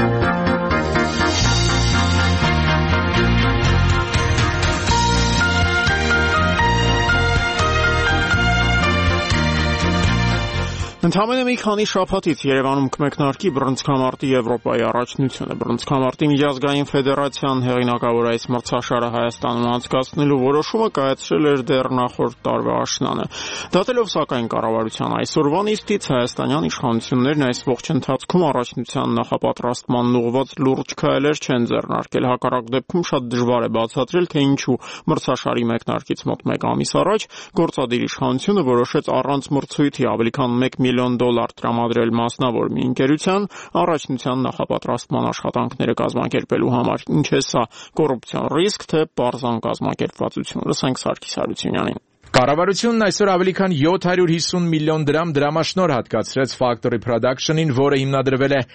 Ընդամենը մի քանի շաբաթից Երևանում կմեկնարկի բռնցքամարտի Եվրոպայի առաջնությունը։ Բռնցքամարտի միջազգային ֆեդերացիան հեղինակավոր այս մրցաշարը Հայաստանում անցկացնելու որոշումը կայացրել էր դեռ նախորդ տարվա աշնանը։ Դատելով սակայն կառավարության այսօրվա նիստից հայաստանյան իշխանություններն այս ողջ ընթացքում առաջնության նախապատրաստմանն ուղղված լուրջ քայլեր չեն ձեռնարկել։ Հակառակ դեպքում շատ դժվար է բացատրել, թե ինչու մրցաշարի մեկնարկից մոտ 1 ամիս առաջ գործադիր իշխանությունը որոշեց առանց մրցույթի ավելի քան 1 միլիոն դոլար տրամադրել մասնավոր մի ընկերության առաջնության նախապատրաստման աշխատանքները կազմակերպելու համար։ Ինչ է սա, կոռուպցիոն ռիսկ, թե պարզան կազմակերպվածություն։ Լսենք Սարգիս Հարությունյանին։ Կառավարությունն այսօր ավելի քան 750 միլիոն դրամ դրամաշնորհ հատկացրեց Factory Production-ին, որը հիմնադրվել է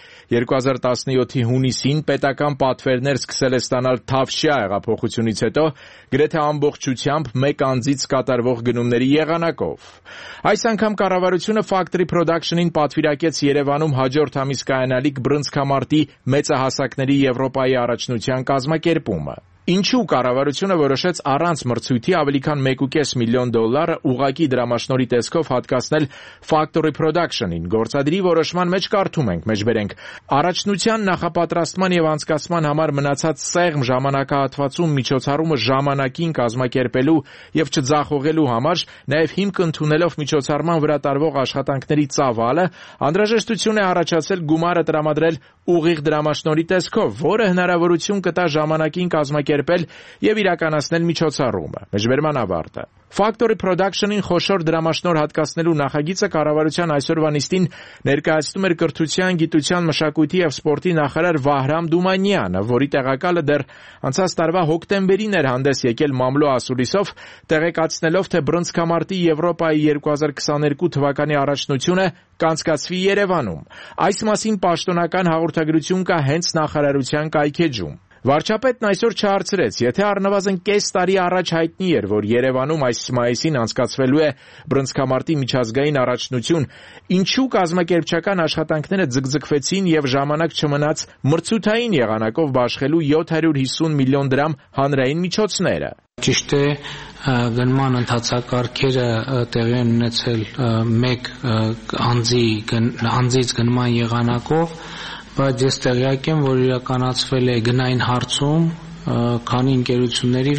2017-ի հունիսին, պետական պատվերներ սկսել է ստանալ Թավշյա հեղափոխությունից հետո, գրեթե ամբողջությամբ մեկ անձից կատարվող գնումների եղանակով։ Այս անգամ կառավարությունը Factory Production-ին պատվիրակեց Երևանում հաջորդ ամիս կայանալիք բռնցքամարտի մեծահասակների Եվրոպայի առաջնության կազմակերպումը։ Ինչու կառավարությունը որոշեց առանց մրցույթի ավելի քան 1.5 միլիոն դոլար ուղղակի դրամաշնորհի տեսքով հատկացնել Factory Production-ին։ Գործադրի որոշման մեջ կարդում ենք, մեջբերենք, առաջնության նախապատրաստման եւ անցկացման համար մնացած սեղմ ժամանակահատվածում միջոցառումը ժամանակին կազմակերպելու եւ չձախողելու համար, նաեւ հիմք ընդունելով միջոցառման վրա տարվող աշխատանքների ծավալը, անհրաժեշտություն է առաջացել գումարը տրամադրել ուղիղ դրամաշնորհի տեսքով, որը հնարավորություն կտա ժամանակին կազմակերպել եւ իրականացնել միջոցառումը։ Մեջբերման ավարտը։ Factory Production-ին խոշոր դրամաշնորհ հատկացնելու նախագիծը կառավարության այսօրվա նիստին ներկայացնում էր կրթության, գիտության, մշակույթի եւ սպորտի նախարար Վահրամ Դումանյանը, որի տեղակալը դեռ անցած տարվա հոկտեմբերին էր հանդես եկել մամլո ասուլիսով, տեղեկացնելով, թե բռնցքամարտի Եվրոպայի 2022 թվականի առաջնությունը կանցկացվի Երևանում։ Այս մասին պաշտոնական հաղորդագրություն կա հենց նախարարության կայքեջում։ Վարչապետն այսօր չհարցրեց, եթե առնվազն կես տարի առաջ հայտնի էր, որ Երևանում այս մայիսին անցկացվելու է բռնցքամարտի միջազգային առաջնություն, ինչու կազմակերպչական աշխատանքները ձգձգվեցին եւ ժամանակ չմնաց մրցութային եղանակով բաշխելու 750 միլիոն դրամ հանրային միջոցները։ Ճիշտ է, գնման ընթացակարգերը տեղի են ունեցել մեկ անձից գնման եղանակով, բայց ես տեղյակ եմ, որ իրականացվել է գնային հարցում, քանի ընկերությունների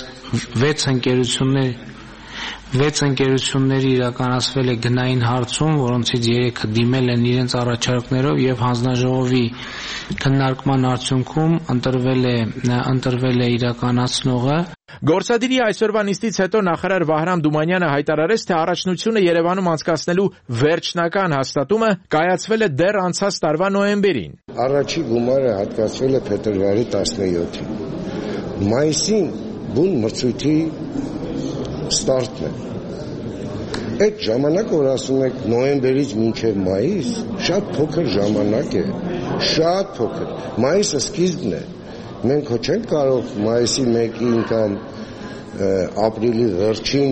6 ընկերությունների իրականացվել է գնային հարցում, որոնցից 3-ը դիմել են իրենց առաջարկներով եւ հանձնաժողովի քննարկման արդյունքում ընտրվել է իրականացնողը։ Գործադիրի այսօրվա նիստից հետո նախարար Վահրամ Դումանյանը հայտարարեց, թե առաջնությունը Երևանում անցկացնելու վերջնական հաստատումը կայացվել է դեռ անցած տարվա նոյեմբերին։ Առաջի գումարը հատկացվել է փետրվարի 17-ին։ Մայիսին բուն մրցույթի ստարտն է։ Այդ ժամանակը, որ ասում եք նոյեմբերից մինչև մայիս, շատ փոքր ժամանակ է, շատ փոքր։ Մայիսը սկիզբն է։ Մենք չենք կարող մայիսի 1-ին կամ ապրիլի վերջին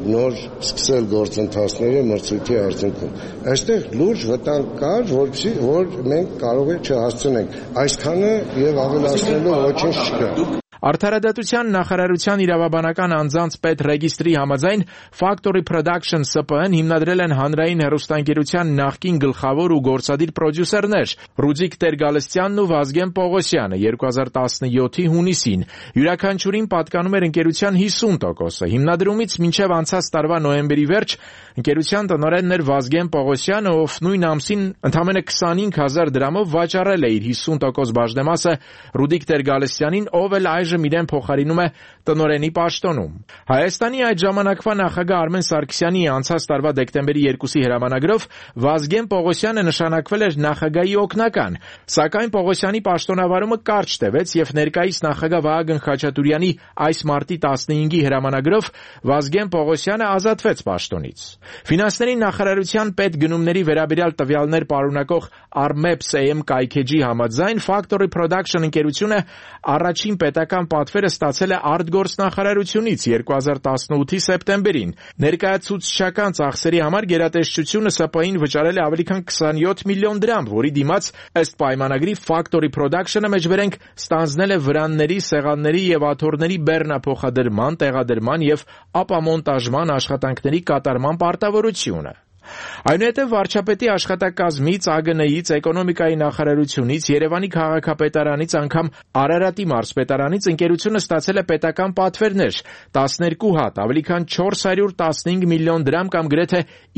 նոր սկսել գործընթացները մրցույթի արդյունքում։ Այստեղ լուրջ վտանգ կար, որ մենք կարող է չհասցնենք։ Այսքանը եւ ավելացնելու ոչինչ չկա։ Արդարադատության նախարարության իրավաբանական անձանց պետ ռեգիստրի համաձայն Factory Production ՍՊԸ-ն հիմնադրել են հանրային հեռուստաընկերության նախկին գլխավոր ու գործադիր պրոդյուսերներ Ռուդիկ Տեր-Գալստյանն ու Վազգեն Պողոսյանը 2017-ի հունիսին։ Յուրաքանչյուրին պատկանում էր ընկերության 50%-ը։ Հիմնադրումից մինչև անցած տարվա նոյեմբերի վերջ ընկերության տնօրենն էր Վազգեն Պողոսյանը, ով նույն ամսին ընդամենը 25000 դրամով վաճառել է իր 50% բաժնեմասը Ռուդիկ Տեր-Գալստյանին, ով էլ այժմ իրեն փոխարինում է տնօրենի պաշտոնում։ Հայաստանի այդ ժամանակվա նախագահ Արմեն Սարգսյանի անցած տարվա դեկտեմբերի 2-ի հրամանագրով Վազգեն Պողոսյանը նշանակվել էր նախագահի օգնական, սակայն Պողոսյանի պաշտոնավարումը կարճ տևեց եւ ներկայիս նախագահ Վահագն Խաչատուրյանի այս մարտի 15-ի հրամանագրով Վազգեն Պողոսյանը ազատվեց պաշտոնից։ Ֆինանսների նախարարության պետգնումների վերաբերյալ տվյալներ պարունակող Armeps.am կայքեջի համաձայն Factory Production ընկերությունը առաջին պետական պատվերը ստացել է արտգործնախարարությունից 2018-ի սեպտեմբերին։ Ներկայացուցչական ծախսերի համար գերատեսչությունը ՍՊԸ-ին վճարել է ավելի քան 27 միլիոն դրամ, որի դիմաց ըստ պայմանագրի Factory Production-ը մեջբերենք ստանձնել է վրանների, սեղանների եւ աթոռների բեռնափոխադրման, տեղադրման եւ ապամոնտաժման աշխատանքների կատարման պարտավորությունը։ Այնուհետև վարչապետի աշխատակազմից, ԱԳՆ-ից, էկոնոմիկայի նախարարությունից, Երևանի քաղաքապետարանից, անգամ Արարատի մարզպետարանից ընկերությունը ստացել է պետական պատվերներ 12 հատ, ավելի քան 415 միլիոն դրամ կամ գրեթե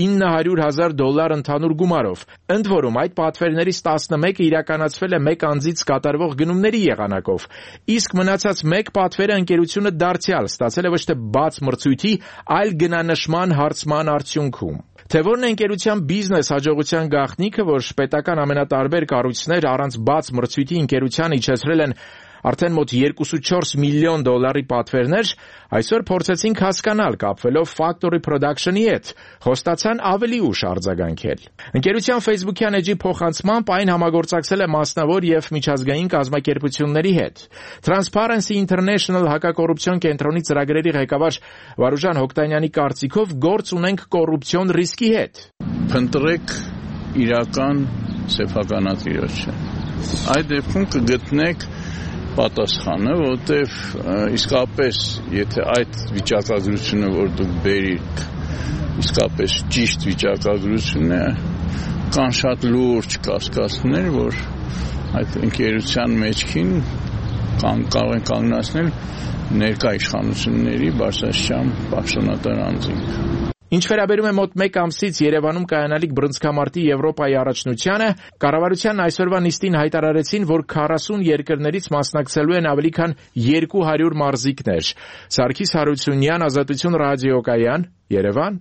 $900,000 ընդհանուր գումարով։ Ընդ որում այդ պատվերներից 11-ը իրականացվել է մեկ անձից կատարվող գնումների եղանակով, իսկ մնացած մեկ պատվերը ընկերությունը դարձյալ ստացել է ոչ թե բաց մրցույթի, այլ գնանշման հարցման արդյունքում։ Թե որն է ընկերության բիզնես հաջողության գաղտնիքը, որ պետական ամենատարբեր կառույցներ առանց բաց մրցույթի ընկերությանը իջեցրել են արդեն մոտ 2.4 միլիոն դոլարի պատվերներ, այսօր փորձեցինք հասկանալ կապվելով Factory Production-ի հետ, խոստացան ավելի ուշ արձագանքել։ Ընկերության Facebook-յան էջի փոխանցմամբ այն համագործակցել է մասնավոր եւ միջազգային կազմակերպությունների հետ։ Transparency International հակակոռուպցիոն կենտրոնի ծրագրերի ղեկավար Վարուժան Հոկտանյանի կարծիքով գործ ունենք կոռուպցիոն ռիսկի հետ։ Փնտրեք իրական սեփականատիրոջը։ Այդ դեպքում կգտնեք պատասխանը, որտեվ իսկապես եթե այդ վիճակագրությունը, որ դուք բերիք, իսկապես ճիշտ վիճակագրություն է, կան շատ լուրջ կասկածներ, որ այդ ընկերության մեջքին կարող են կանգնացնել ներկա իշխանությունների բարձրաստիճան պաշտոնատար անձինք։ Ինչ վերաբերում է մոտ 1 ամսից Երևանում կայանալիք բռնցքամարտի Եվրոպայի առաջնությանը, կառավարության այսօրվա նիստին հայտարարեցին, որ 40 երկրներից մասնակցելու են ավելի քան 200 մարզիկներ։ Սարգիս Հարությունյան, Ազատություն ռադիոկայան, Երևան։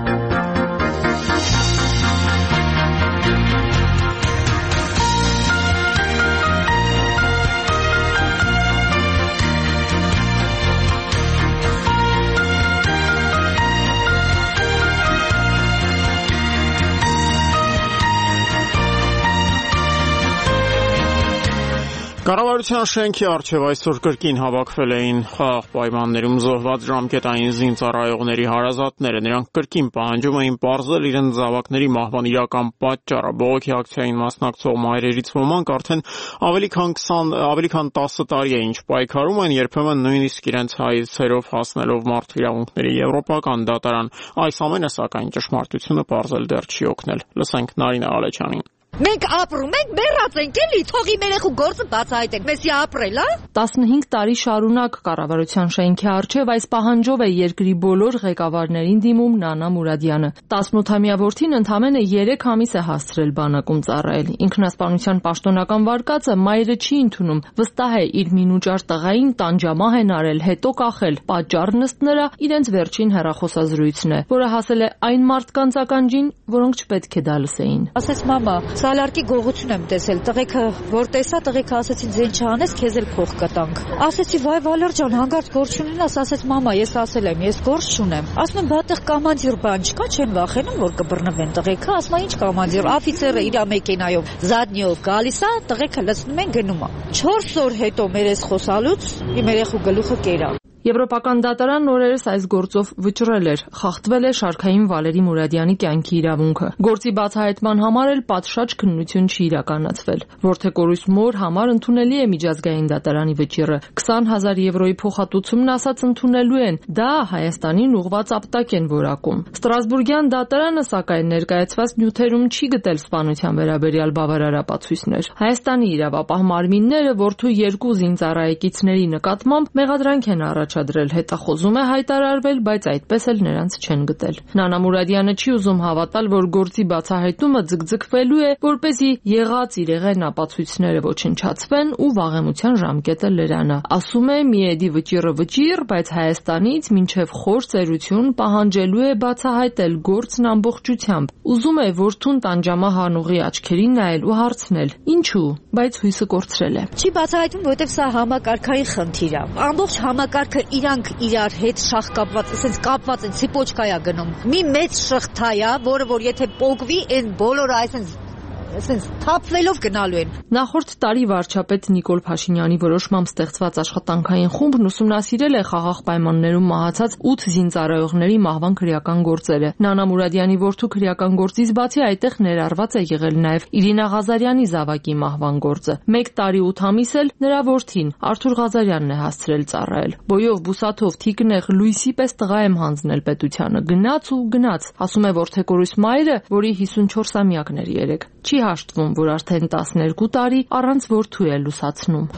Կառավարության շենքի առջև այսօր կրկին հավաքվել էին խաղաղ պայմաններում զոհված ժամկետային զինծառայողների հարազատները։ Նրանք կրկին պահանջում էին պարզել իրենց զավակների մահվան իրական պատճառը։ Բողոքի ակցիային մասնակցող մայրերից ոմանք արդեն ավելի քան 10 տարի է ինչ պայքարում են, երբեմն նույնիսկ իրենց հայցերով հասնելով Մարդ իրավունքների եվրոպական դատարան։ Այս ամենը սակայն ճշմարտությունը պարզել դեռ չի օգնել։ Լսենք Նարինե Ալեչյանին։ Մենք ապրում ենք, մեռած ենք էլի, թող իմ երեխու գործը բացահայտենք, մեսի ապրել, հա? 15 տարի շարունակ կառավարության շենքի առջև այս պահանջով է երկրի բոլոր ղեկավարներին դիմում Նանա Մուրադյանը։ 18-ամյա որդին ընդամենը 3 ամիս է հասցրել բանակում ծառայել։ Ինքնասպանության պաշտոնական վարկածը մայրը չի ընդունում, վստահ է իր մինուճար տղային տանջամահ են արել, հետո կախել։ Պատճառն ըստ նրա իրենց վերջին հեռախոսազրույցն է, որը հասել է այն մարդկանց ականջին, որոնք չպետք է դա լսեին։ Ասեց մամա, Սալարկի գողություն եմ տեսել, տղեկը որ տեսա, տղեկը ասեցին ձեն չանես, քեզ էլ փող կտանք։ Ասեցի վայ Վալեր ջան, հանգարց գործ չունենաս, ասեց մամա, ես ասել եմ, ես գործ չունեմ։ Ասում եմ, բա տեղ կոմանդիր բան չկա, չեն վախենում որ կբռնվեն տղեկը, ասում ինչ կոմանդիր, օֆիցերը իր մեքենայով զադնիով գալիս է, տղեկը լցնում են գնում է։ 4 օր հետո մեր էս խոսալուց իմ երեխու գլուխը կերա։ Եվրոպական դատարանն օրերս այս գործով վճռել էր, խախտվել է Շարքային Վալերի Մուրադյանի կյանքի իրավունքը։ Գործի բացահայտման համար էլ պատշաճ քննություն չի իրականացվել։ Որդեկորույս մոր համար ընդունելի է միջազգային դատարանի վճիռը։ 20,000 եվրոյի փոխհատուցումն ասած ընդունելու են, դա Հայաստանին ուղղված ապտակ են որակում։ Ստրասբուրգյան դատարանը սակայն ներկայացված նյութերում չի գտել սպանության վերաբերյալ բավարար ապացույցներ։ Հայաստանի իրավապահ մարմինները որդու 2 զինծառայեկիցների նկատմամբ մեղադրանք են առաջադրել, հետախոզում է հայտարարվել, բայց այդպես էլ նրանց չեն գտել։ Նանա Մուրադյանը չի ուզում հավատալ, որ գործի բացահայտումը ձգձգվելու է, որպեսզի եղած իրեղեն ապացույցները ոչնչացվեն ու վաղեմության ժամկետը լրանա։ Ասում է՝ միեդի վճիռը վճիռ, բայց Հայաստանից մինչև խոր ծերություն պահանջելու է բացահայտել գործն ամբողջությամբ։ Ուզում է որդուն տանջամահանուղի աչքերին նայել ու հարցնել. ինչու, բայց հույսը կորցրել է։ Չի բացահայտում, որովհետև սա համակարգային խնդիր է։ Ամբողջ համակարգը իրանք իրար հետ շախ կապված, ասենց կապված են, ցիպոչկա է գնում։ Մի մեծ շղթա է, որը որ եթե պոկվի, այն բոլորը այսպես թափվելով գնալու են։ Նախորդ տարի վարչապետ Նիկոլ Փաշինյանի որոշմամբ ստեղծված աշխատանքային խումբն ուսումնասիրել է խաղաղ պայմաններում մահացած 8 զինծառայողների մահվան քրեական գործերը։ Նանա Մուրադյանի որդու քրեական գործից բացի այդտեղ ներառված է եղել նաև Իրինա Ղազարյանի զավակի մահվան գործը։ 1 տարի 8 ամիս էլ նրա որդին Արթուր Ղազարյանն է հասցրել ծառայել։ Բոյով, բուսաթով, թիկնեղ, լույսի պես տղա եմ հանձնել պետությանը։ Գնաց ու գնաց, ասում է որդեկորույս մայրը, որի 54-ամյակն էր երեկ։ Չի հաշտվում, որ արդեն 12 տարի առանց որդու է լուսացնում։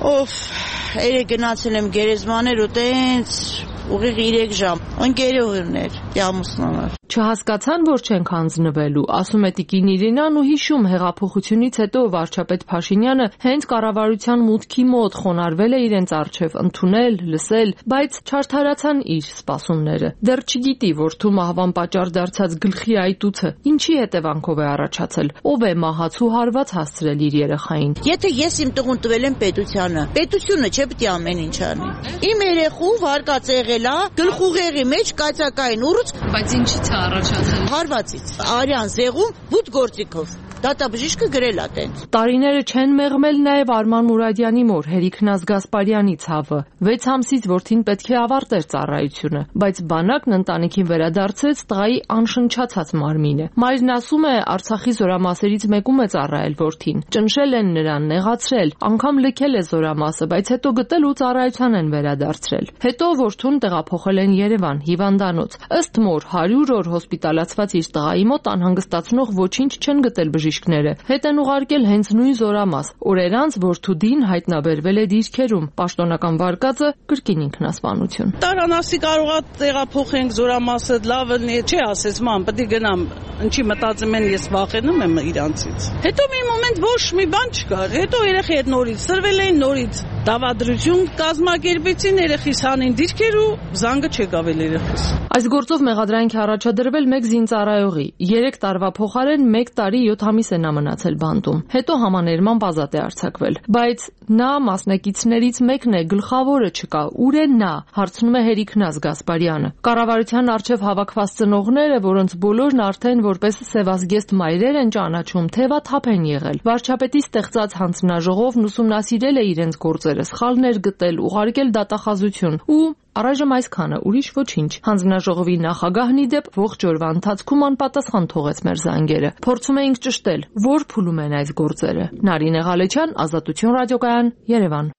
Երեք գնացել եմ գերեզմաներ ու տենց ուղիղ 3 ժամ։ Ընկերուհիներ, ամուսնուներ։ Չհասկացան, որ չենք հանձնվելու, ասում է տիկին Իրինան ու հիշում հեղափոխությունից հետո վարչապետ Փաշինյանը հենց կառավարության մուտքի մոտ խոնարհվել է իրենց առջև ընդունել, լսել, բայց չարդարացան իր սպասումները։ Դեռ չգիտի, որդու մահվան պատճառ դարձած գլխի այտուցը ինչի հետևանքով է առաջացել, ով է մահացու հարված հասցրել իր երեխային։ Եթե ես իմ տղուն տվել եմ պետությանը, պետությունը չէ պետք է ամեն ինչ անի։ Իմ երեխու վարկած եղել է գլխուղեղի մեջ կայծակային ուռուց, բայց ինչի՞ց առաջացել։ Հարվածից, արյան զեղում բութ գործիքով։ Դատաբժիշկը գրել է տենց։ Տարիները չեն մեղմել նաև Արման Մուրադյանի մոր Հերիքնազ Գասպարյանի ցավը։ 6 ամսից որդին պետք է ավարտեր ծառայությունը, բայց բանակն ընտանիքին վերադարձրեց տղայի անշնչացած մարմինը։ Մայրն ասում է, Արցախի զորամասերից մեկում է ծառայել որդին։ Ճնշել են նրան, նեղացրել, անգամ լքել է զորամասը, բայց հետո գտել ու ծառայության են վերադարձրել։ Հետո որդուն տեղափոխել են Երևան, հիվանդանոց։ Ըստ մոր 100 օր հոսպիտալացված իր տղայի մոտ անհանգստացնող ոչինչ չեն գտել բժիշկները։ Հետ են ուղարկել հենց նույն զորամաս։ Օրեր անց որդուդին հայտնաբերվել է դիրքերում։ Պաշտոնական վարկածը կրկին ինքնասպանություն։ Տարանասի կարողա տեղափոխենք զորամասը, լավը չի ասես, ման, պետք է գնամ, ինչի մտածում են, ես վախենում եմ իրանցից։ Հետո մի մոմենտ ոչ մի բան չկար։ Հետո երեխի հետ նորից սրվել էին, նորից դավադրություն կազմակերպեցին, երեխիս հանին դիրքեր ու զանգը չեկավ երեխիս։ Այս գործով մեղադրանք է առաջադրվել մեկ զինծառայողի։ 3 տարվա փոխարեն 1 տարի 7 ամիս է նա մնացել բանտում։ Հետո համաներման ազատ է արձակվել։ Բայց նա մասնակիցներից մեկն է, գլխավորը չկա։ Ուր է նա, հարցնում է Հերիքնազ Գասպարյանը։ Կառավարության առջև հավաքված ծնողները, որոնց բոլորն արդեն որպես սևազգեստ մայրեր են ճանաչում, թևաթափ են եղել։ Վարչապետի ստեղծած հանձնաժողովն ուսումնասիրել է իրենց գործերը, սխալներ գտել, ուղարկել դատախազություն ու առայժմ այսքանը, ուրիշ ոչինչ։ Հանձնաժողովի նախագահն ի դեպ ողջ օրվա ընթացքում անպատասխան թողեց մեր զանգերը։ Փորձում էինք ճշտել, որ փուլում են այս գործերը։ Նարինե Ղալեչյան, Ազատություն ռադիոկայան, Երևան։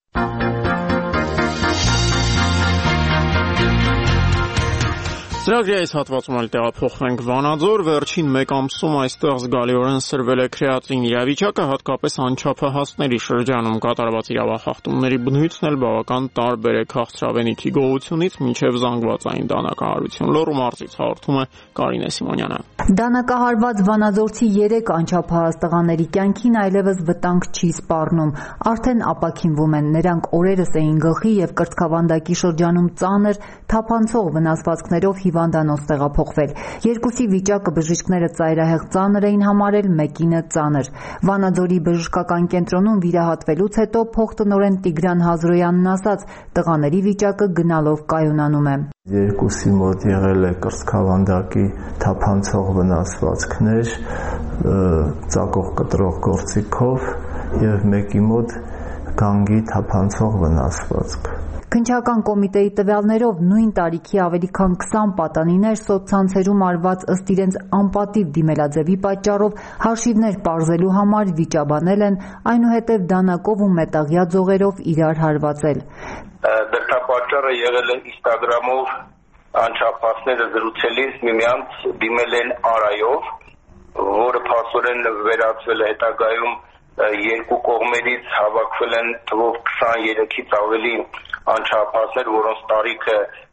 Ծրագրի այս հատվածում էլ տեղափոխվենք Վանաձոր, վերջին 1 ամսում այստեղ զգալիորեն սրվել է քրեատին իրավիճակը, հատկապես անչափահասների շրջանում կատարված իրավախախտումների բնույթն էլ բավական տարբեր է քաղցրավենիքի գողությունից մինչև զանգվածային դանակահարություն։ Լոռու մարզից հաղորդում է Կարինե Սիմոնյանը։ Դանակահարված վանաձորցի 3 անչափահաս տղաների կյանքին այլևս վտանգ չի սպառնում, արդեն ապաքինվում են, նրանք օրերս էին գլխի և կրծքավանդակի շրջանում ծանր, թափանցող վնասվածքներով հիվանդանոց տեղափոխվել։ Երկուսի վիճակը բժիշկները ծայրահեղ ծանր էին համարել, մեկինը ծանր։ Վանաձորի բժշկական կենտրոնում վիրահատվելուց հետո փոխտնօրեն Տիգրան Հազրոյանն ասաց, տղաների վիճակը գնալով կայունանում է։ Երկուսի մոտ եղել է կրծքավանդակի թափանցող վնասվածքներ, ծակող կտրող գործիքով և մեկի մոտ գանգի թափանցող վնասվածք։ Քննչական կոմիտեի տվյալներով նույն տարիքի ավելի քան 20 պատանիներ սոցցանցերում արված ըստ իրենց անպատիվ դիմելաձևի պատճառով հաշիվներ պարզելու համար վիճաբանել են, այնուհետև դանակով ու մետաղյա ձողերով իրար հարվածել։ Դրդապատճառը եղել է Instagram-ով անչափահասները զրուցելիս միմյանց դիմել են արայով, որը փաստորեն վերածվել է հետագայում երկու կողմերից հավաքվել են թվով 23-ից ավելի անչափահասներ, որոնց տարիքը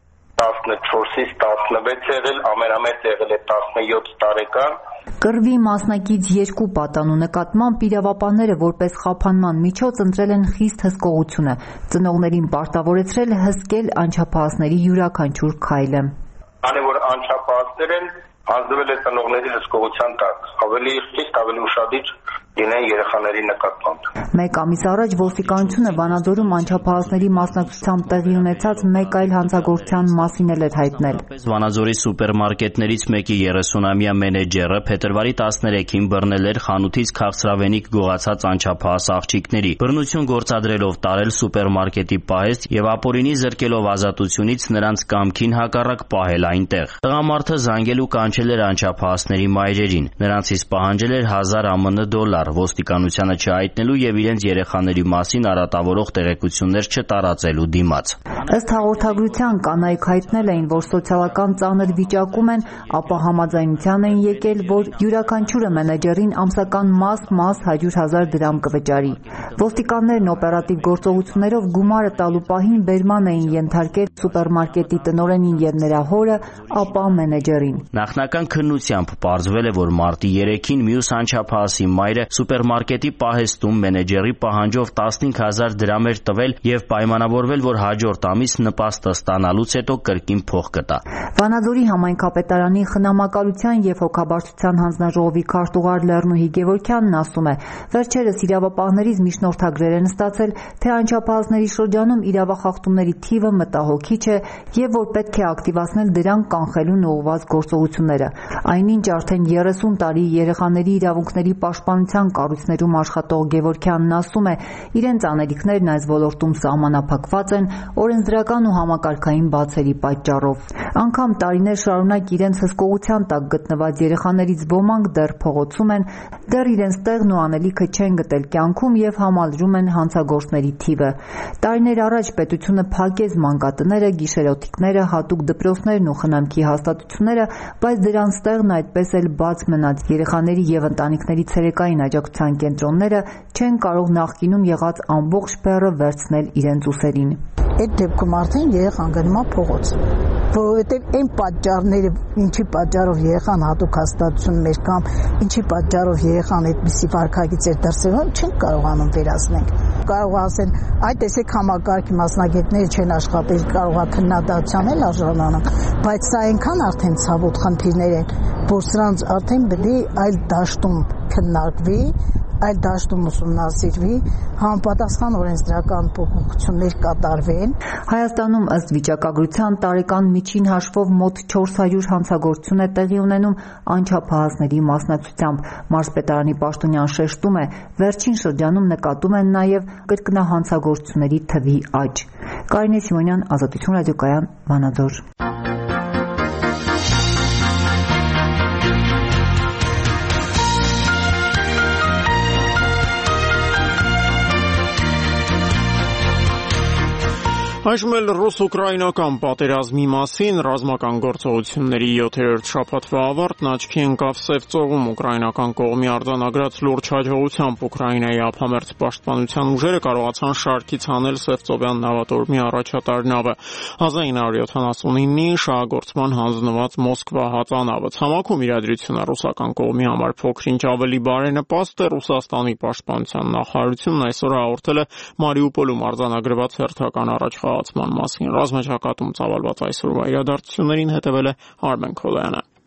14-ից 16 եղել, ամենամեծ եղել է 17 տարեկան։ Կռվի մասնակից երկու պատանու նկատմամբ իրավապահները որպես խափանման միջոց ընտրել են խիստ հսկողությունը, ծնողներին պարտավորեցրել հսկել անչափահասների յուրաքանչյուր քայլը։ Քանի որ անչափահասներ են, հանձնվել է ծնողների հսկողության տակ, ավելի խիստ, ավելի ուշադիր լինեն երեխաների նկատմամբ։ Մեկ ամիս առաջ ոստիկանությունը Վանաձորում անչափահասների մասնակցությամբ տեղի ունեցած մեկ այլ հանցագործության մասին էր հայտնել։ Վանաձորի սուպերմարկետներից մեկի 30-ամյա մենեջերը փետրվարի 13-ին բռնել էր խանութից քաղցրավենիք գողացած անչափահաս աղջիկների, բռնություն գործադրելով տարել սուպերմարկետի պահեստ եւ ապօրինի զրկելով ազատությունից նրանց կամքին հակառակ պահել այնտեղ։ Տղամարդը զանգել ու կանչել էր անչափահասների մայրերին, նրանցից պահանջել էր 1000 ԱՄՆ դոլար ոստիկանությանը չհայտնելու եւ իրենց երեխաների մասին արատավորող տեղեկություններ չտարածելու դիմաց։ Ըստ հաղորդագրության կանայք հայտնել էին, որ սոցիալական ծանր վիճակում են, ապա համաձայնության էին եկել, որ յուրաքանչյուրը մենեջերին ամսական մաս 100,000 դրամ կվճարի։ Ոստիկաններն օպերատիվ գործողություններով գումարը տալու պահին բերման էին ենթարկել սուպերմարկետի տնօրենին եւ նրա հորը, ապա մենեջերին։ Նախնական քննությամբ պարզվել է, որ մարտի 3-ին մյուս անչափահասի մայրը սուպերմարկետի պահեստում մենեջերի պահանջով 15,000 դրամ էր տվել եւ պայմանավորվել, որ հաջորդ ամիս նպաստը ստանալուց հետո կրկին փող կտա։ Վանաձորի համայնքապետարանի խնամակալության եւ հոգաբարձության հանձնաժողովի քարտուղար Լեռնուհի Գևորգյանն ասում է, վերջերս իրավապահներից միջնորդագրեր են ստացել, թե անչափահասների շրջանում իրավախախտումների թիվը մտահոգիչ է եւ որ պետք է ակտիվացնել դրանք կանխելուն ուղղված գործողությունները։ Այնինչ արդեն 30 տարի երեխաների իրավունքների պաշտպանության կառույցներում աշխատող Գևորգյանն ասում է, իրենց անելիքներն այս ոլորտում սահմանափակված են օրենսդրական ու համակարգային բացերի պատճառով։ Անգամ տարիներ շարունակ իրենց հսկողության տակ գտնված երեխաներից ոմանք դեռ փողոցում են, դեռ իրենց տեղն ու անելիքը չեն գտել կյանքում եւ համալրում են հանցագործների թիվը։ Տարիներ առաջ պետությունը փակեց մանկատները, գիշերօթիկները, հատուկ դպրոցներն ու խնամքի հաստատությունները, բայց դրանց տեղն այդպես էլ բաց մնաց։ Երեխաների եւ ընտանիքների ցերեկային աջակցության կենտրոնները չեն կարող նախկինում եղած ամբողջ բեռը վերցնել իրենց ուսերին։ Այդ դեպքում արդեն երեխան գնում է փողոց, որովհետև այն պատճառները, ինչի պատճառով երեխան հատուկ հաստատություն մեր կամ ինչի պատճառով երեխան այդպիսի վարքագիծ էր դրսևորում, չենք կարողանում վերացնել։ Կարող ասեն, այդ տեսեք համակարգի մասնագետները չեն աշխատել, կարող է քննադատության էլ արժանանան, բայց սա այնքան արդեն ցավոտ խնդիրներ են, որ սրանց արդեն պետք է այլ դաշտում քննարկվի, այլ դաշտում ուսումնասիրվի, համապատասխան օրենսդրական փոփոխություններ կատարվեն։ Հայաստանում ըստ վիճակագրության տարեկան միջին հաշվով մոտ 400 հանցագործություն է տեղի ունենում անչափահասների մասնակցությամբ։ Մարզպետարանի պաշտոնյան շեշտում է, վերջին շրջանում նկատում են նաև կրկնահանցագործությունների թվի աճ։ Կարինե Սիմոնյան, Ազատություն ռադիոկայան, Վանաձոր։ Այժմ էլ ռուս-ուկրաինական պատերազմի մասին ռազմական գործողությունների 7-րդ շաբաթվա ավարտն աչքի ընկավ Սև ծովում ուկրաինական կողմի արձանագրած լուրջ հաջողությամբ Ուկրաինայի ափամերձ պաշտպանության ուժերը կարողացան շարքից հանել Սևծովյան նավատորմի առաջատար նավը 1979-ին շահագործման հանձնված Մոսկվա հածանավը։ Ցամաքում իրադրությունը ռուսական կողմի համար փոքր-ինչ ավելի բարենպաստ է։ Ռուսաստանի պաշտպանության նախարարությունն այսօր հաղորդել է Մարիուպոլում արձանագրված հերթական առաջխաղացման մասին։ Ռազմաճակատում ծավալված այսօրվա իրադարձություններին հետևել է Արմեն Քոլոյանը։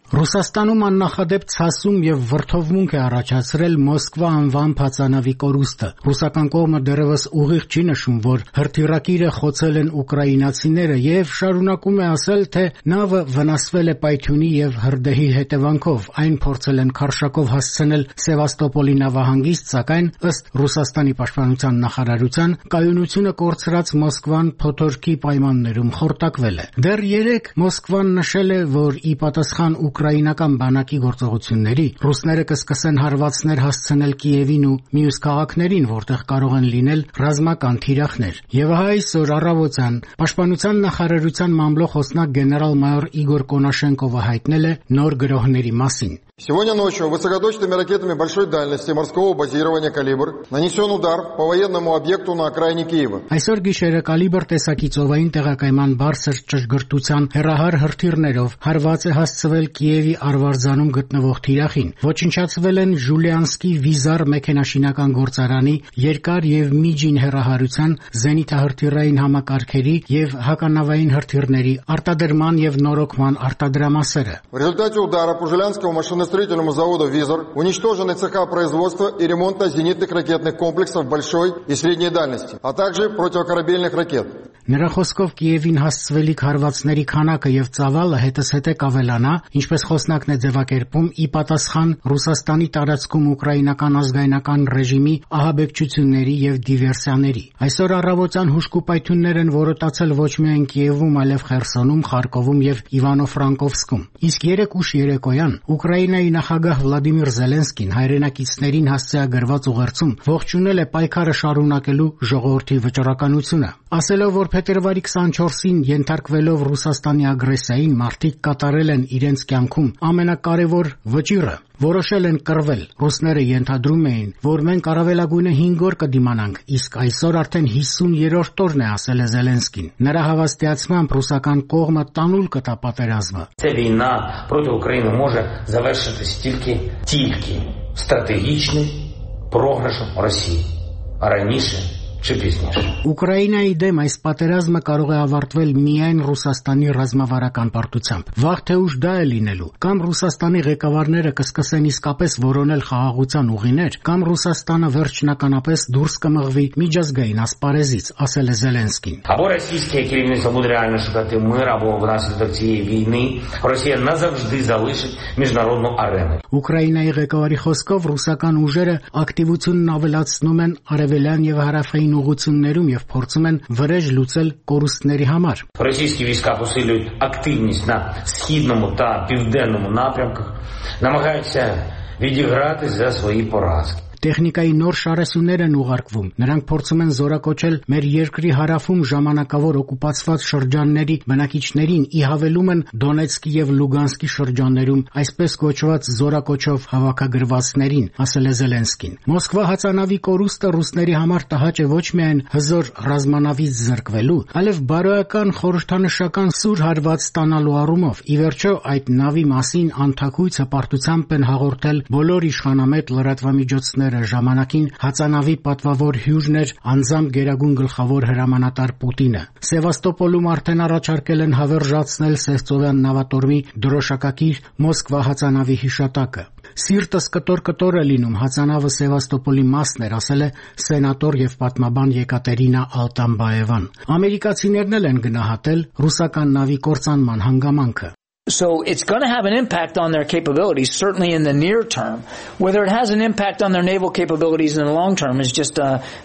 Ռուսաստանում աննախադեպ ցասում եւ վրթովմունք է առաջացրել Մոսկվա անվան փածանավի կորուստը։ Ռուսական կողմը դեռևս ուղիղ չի նշում, որ հրթիռակիրը խոցել են ուկրաինացիները եւ շարունակում է ասել, թե նավը վնասվել է պայթյունի եւ հրդեհի հետևանքով։ Այն փորձել են քարշակով հասցնել Սևաստոպոլի նավահանգիստ, սակայն ըստ Ռուսաստանի պաշտպանության նախարարության կայունությունը կորցրած Մոսկվան փոթորկի պայմաններում խորտակվել է։ Դեռ 3 Մոսկվան նշել է, որ ի պատասխան ուկրաինական բանակի գործողությունների ռուսները կսկսեն հարվածներ հասցնել Կիևին ու մյուս քաղաքներին, որտեղ կարող են լինել ռազմական թիրախներ։ Եվ այսօր առավոտյան Պաշտպանության նախարարության մամլոխոսնակ գեներալ-մայոր Իգոր Կոնաշենկովը հայտնել է նոր գրոհների մասին։ Сегодня ночью высокоточными ракетами большой дальности морского базирования «Калибр» нанесен удар по военному объекту на окраине Киева. Այսօր գիշերը «Կալիբր» տեսակի ծովային տեղակայման բարձր ճշգրտության հեռահար հրթիռներով հարված է հասցվել Կիևի Արվարձանում գտնվող թիրախին։ Ոչնչացվել են Ժուլիանսկի Վիզար մեքենաշինական գործարանի երկար եւ միջին հեռահարության զենիթահրթիռային համակարգերի եւ հականավային հրթիռների արտադրման եւ նորոգման արտադրամասերը։ В результате удара по Жилянскому машиностроительному заводу «Визор» уничтожены цеха производства и ремонта зенитных ракетных комплексов большой и средней дальности, а также противокорабельных ракет. Նրա խոսքով Կիևին հասցվելիք հարվածների քանակը եւ ծավալը հետզհետե կավելանա, ինչպես խոսնակն է ձևակերպում, ի պատասխան Ռուսաստանի տարածքում ուկրաինական ազգայնական ռեժիմի ահաբեկչությունների եւ դիվերսիաների։ Այսօր առավոտյան հուժկու պայթյուններ են որոտացել ոչ միայն Կիևում, այլև Խերսոնում, Խարկովում եւ Իվանո-Ֆրանկովսկում։ Իսկ 3 ուշ երեկոյան Ուկրաինայի նախագահ Վլադիմիր Զելենսկին հայրենակիցներին հասցեագրված ուղերձում ողջունել է պայքարը շարունակելու ժողովրդի վճռականությունը, ասելով, որ փետրվարի 24-ին ենթարկվելով Ռուսաստանի ագրեսիային մարդիկ կատարել են իրենց կյանքում ամենակարևոր վճիռը, որոշել են կռվել։ Ռուսները ենթադրում էին, որ մենք առավելագույնը 5 օր կդիմանանք, իսկ այսօր արդեն 50-րդ օրն է, ասել է Զելենսկին։ Նրա հավաստիացմամբ ռուսական կողմը տանուլ կտա պատերազմը։ Ця війна проти України може завершитись тільки стратегічним програшем Росії, а раніше чи пізніше. Ուկրաինայի դեմ այս պատերազմը կարող է ավարտվել միայն Ռուսաստանի ռազմավարական պարտությամբ։ Վաղ թե ուշ դա է լինելու։ Կամ Ռուսաստանի ղեկավարները կսկսեն իսկապես որոնել խաղաղության ուղիներ, կամ Ռուսաստանը վերջնականապես դուրս կմղվի միջազգային ասպարեզից, ասել է Զելենսկին։ Або російське керівництво буде реально шукати мир, або внаслідок цієї війни Росія назавжди залишить міжнародну арену. Ուկրաինայի ղեկավարի խոսքով ռուսական ուժերը ակտիվությունն ավելացնում են արևելյան եւ հարավային ուղղություններում եւ փորձում են վրեժ луцել կորուստների համար։ Російські війська посилюють активність на східному та південному напрямках, намагаються відіграти за свої поразки. Տեխնիկայի նոր շարասյուներ են ուղարկվում։ Նրանք փորձում են զորակոչել մեր երկրի հարավում ժամանակավոր օկուպացված շրջանների բնակիչներին, ի հավելում են Դոնեցկի եւ Լուգանսկի շրջաններում այսպես կոչված զորակոչով հավաքագրվածներին, ասել է Զելենսկին։ Մոսկվա հածանավի կորուստը ռուսների համար տհաճ է ոչ միայն հզոր ռազմանավից զրկվելու, այլև բարոյական խորհրդանշական սուր հարված ստանալու առումով։ Ի վերջո այդ նավի մասին անթակույց հպարտությամբ են հաղորդել բոլոր իշխանամետ լրատվամիջոցները ժամանակին հածանավի պատվավոր հյուրն էր անձամբ գերագույն գլխավոր հրամանատար Պուտինը։ Սևաստոպոլում արդեն առաջարկել են հավերժացնել Սևծովյան նավատորմի դրոշակակիր Մոսկվա հածանավի հիշատակը։ Սիրտս կտոր է լինում, հածանավը Սևաստոպոլի մասն էր, ասել է սենատոր եւ պատմաբան Եկատերինա Ալտամբաևան։ Ամերիկացիներն էլ են գնահատել ռուսական նավի կործանման հանգամանքը։ So it's going to have an impact on their capabilities, certainly in the near term. Whether it has an impact on their naval capabilities in the long term is just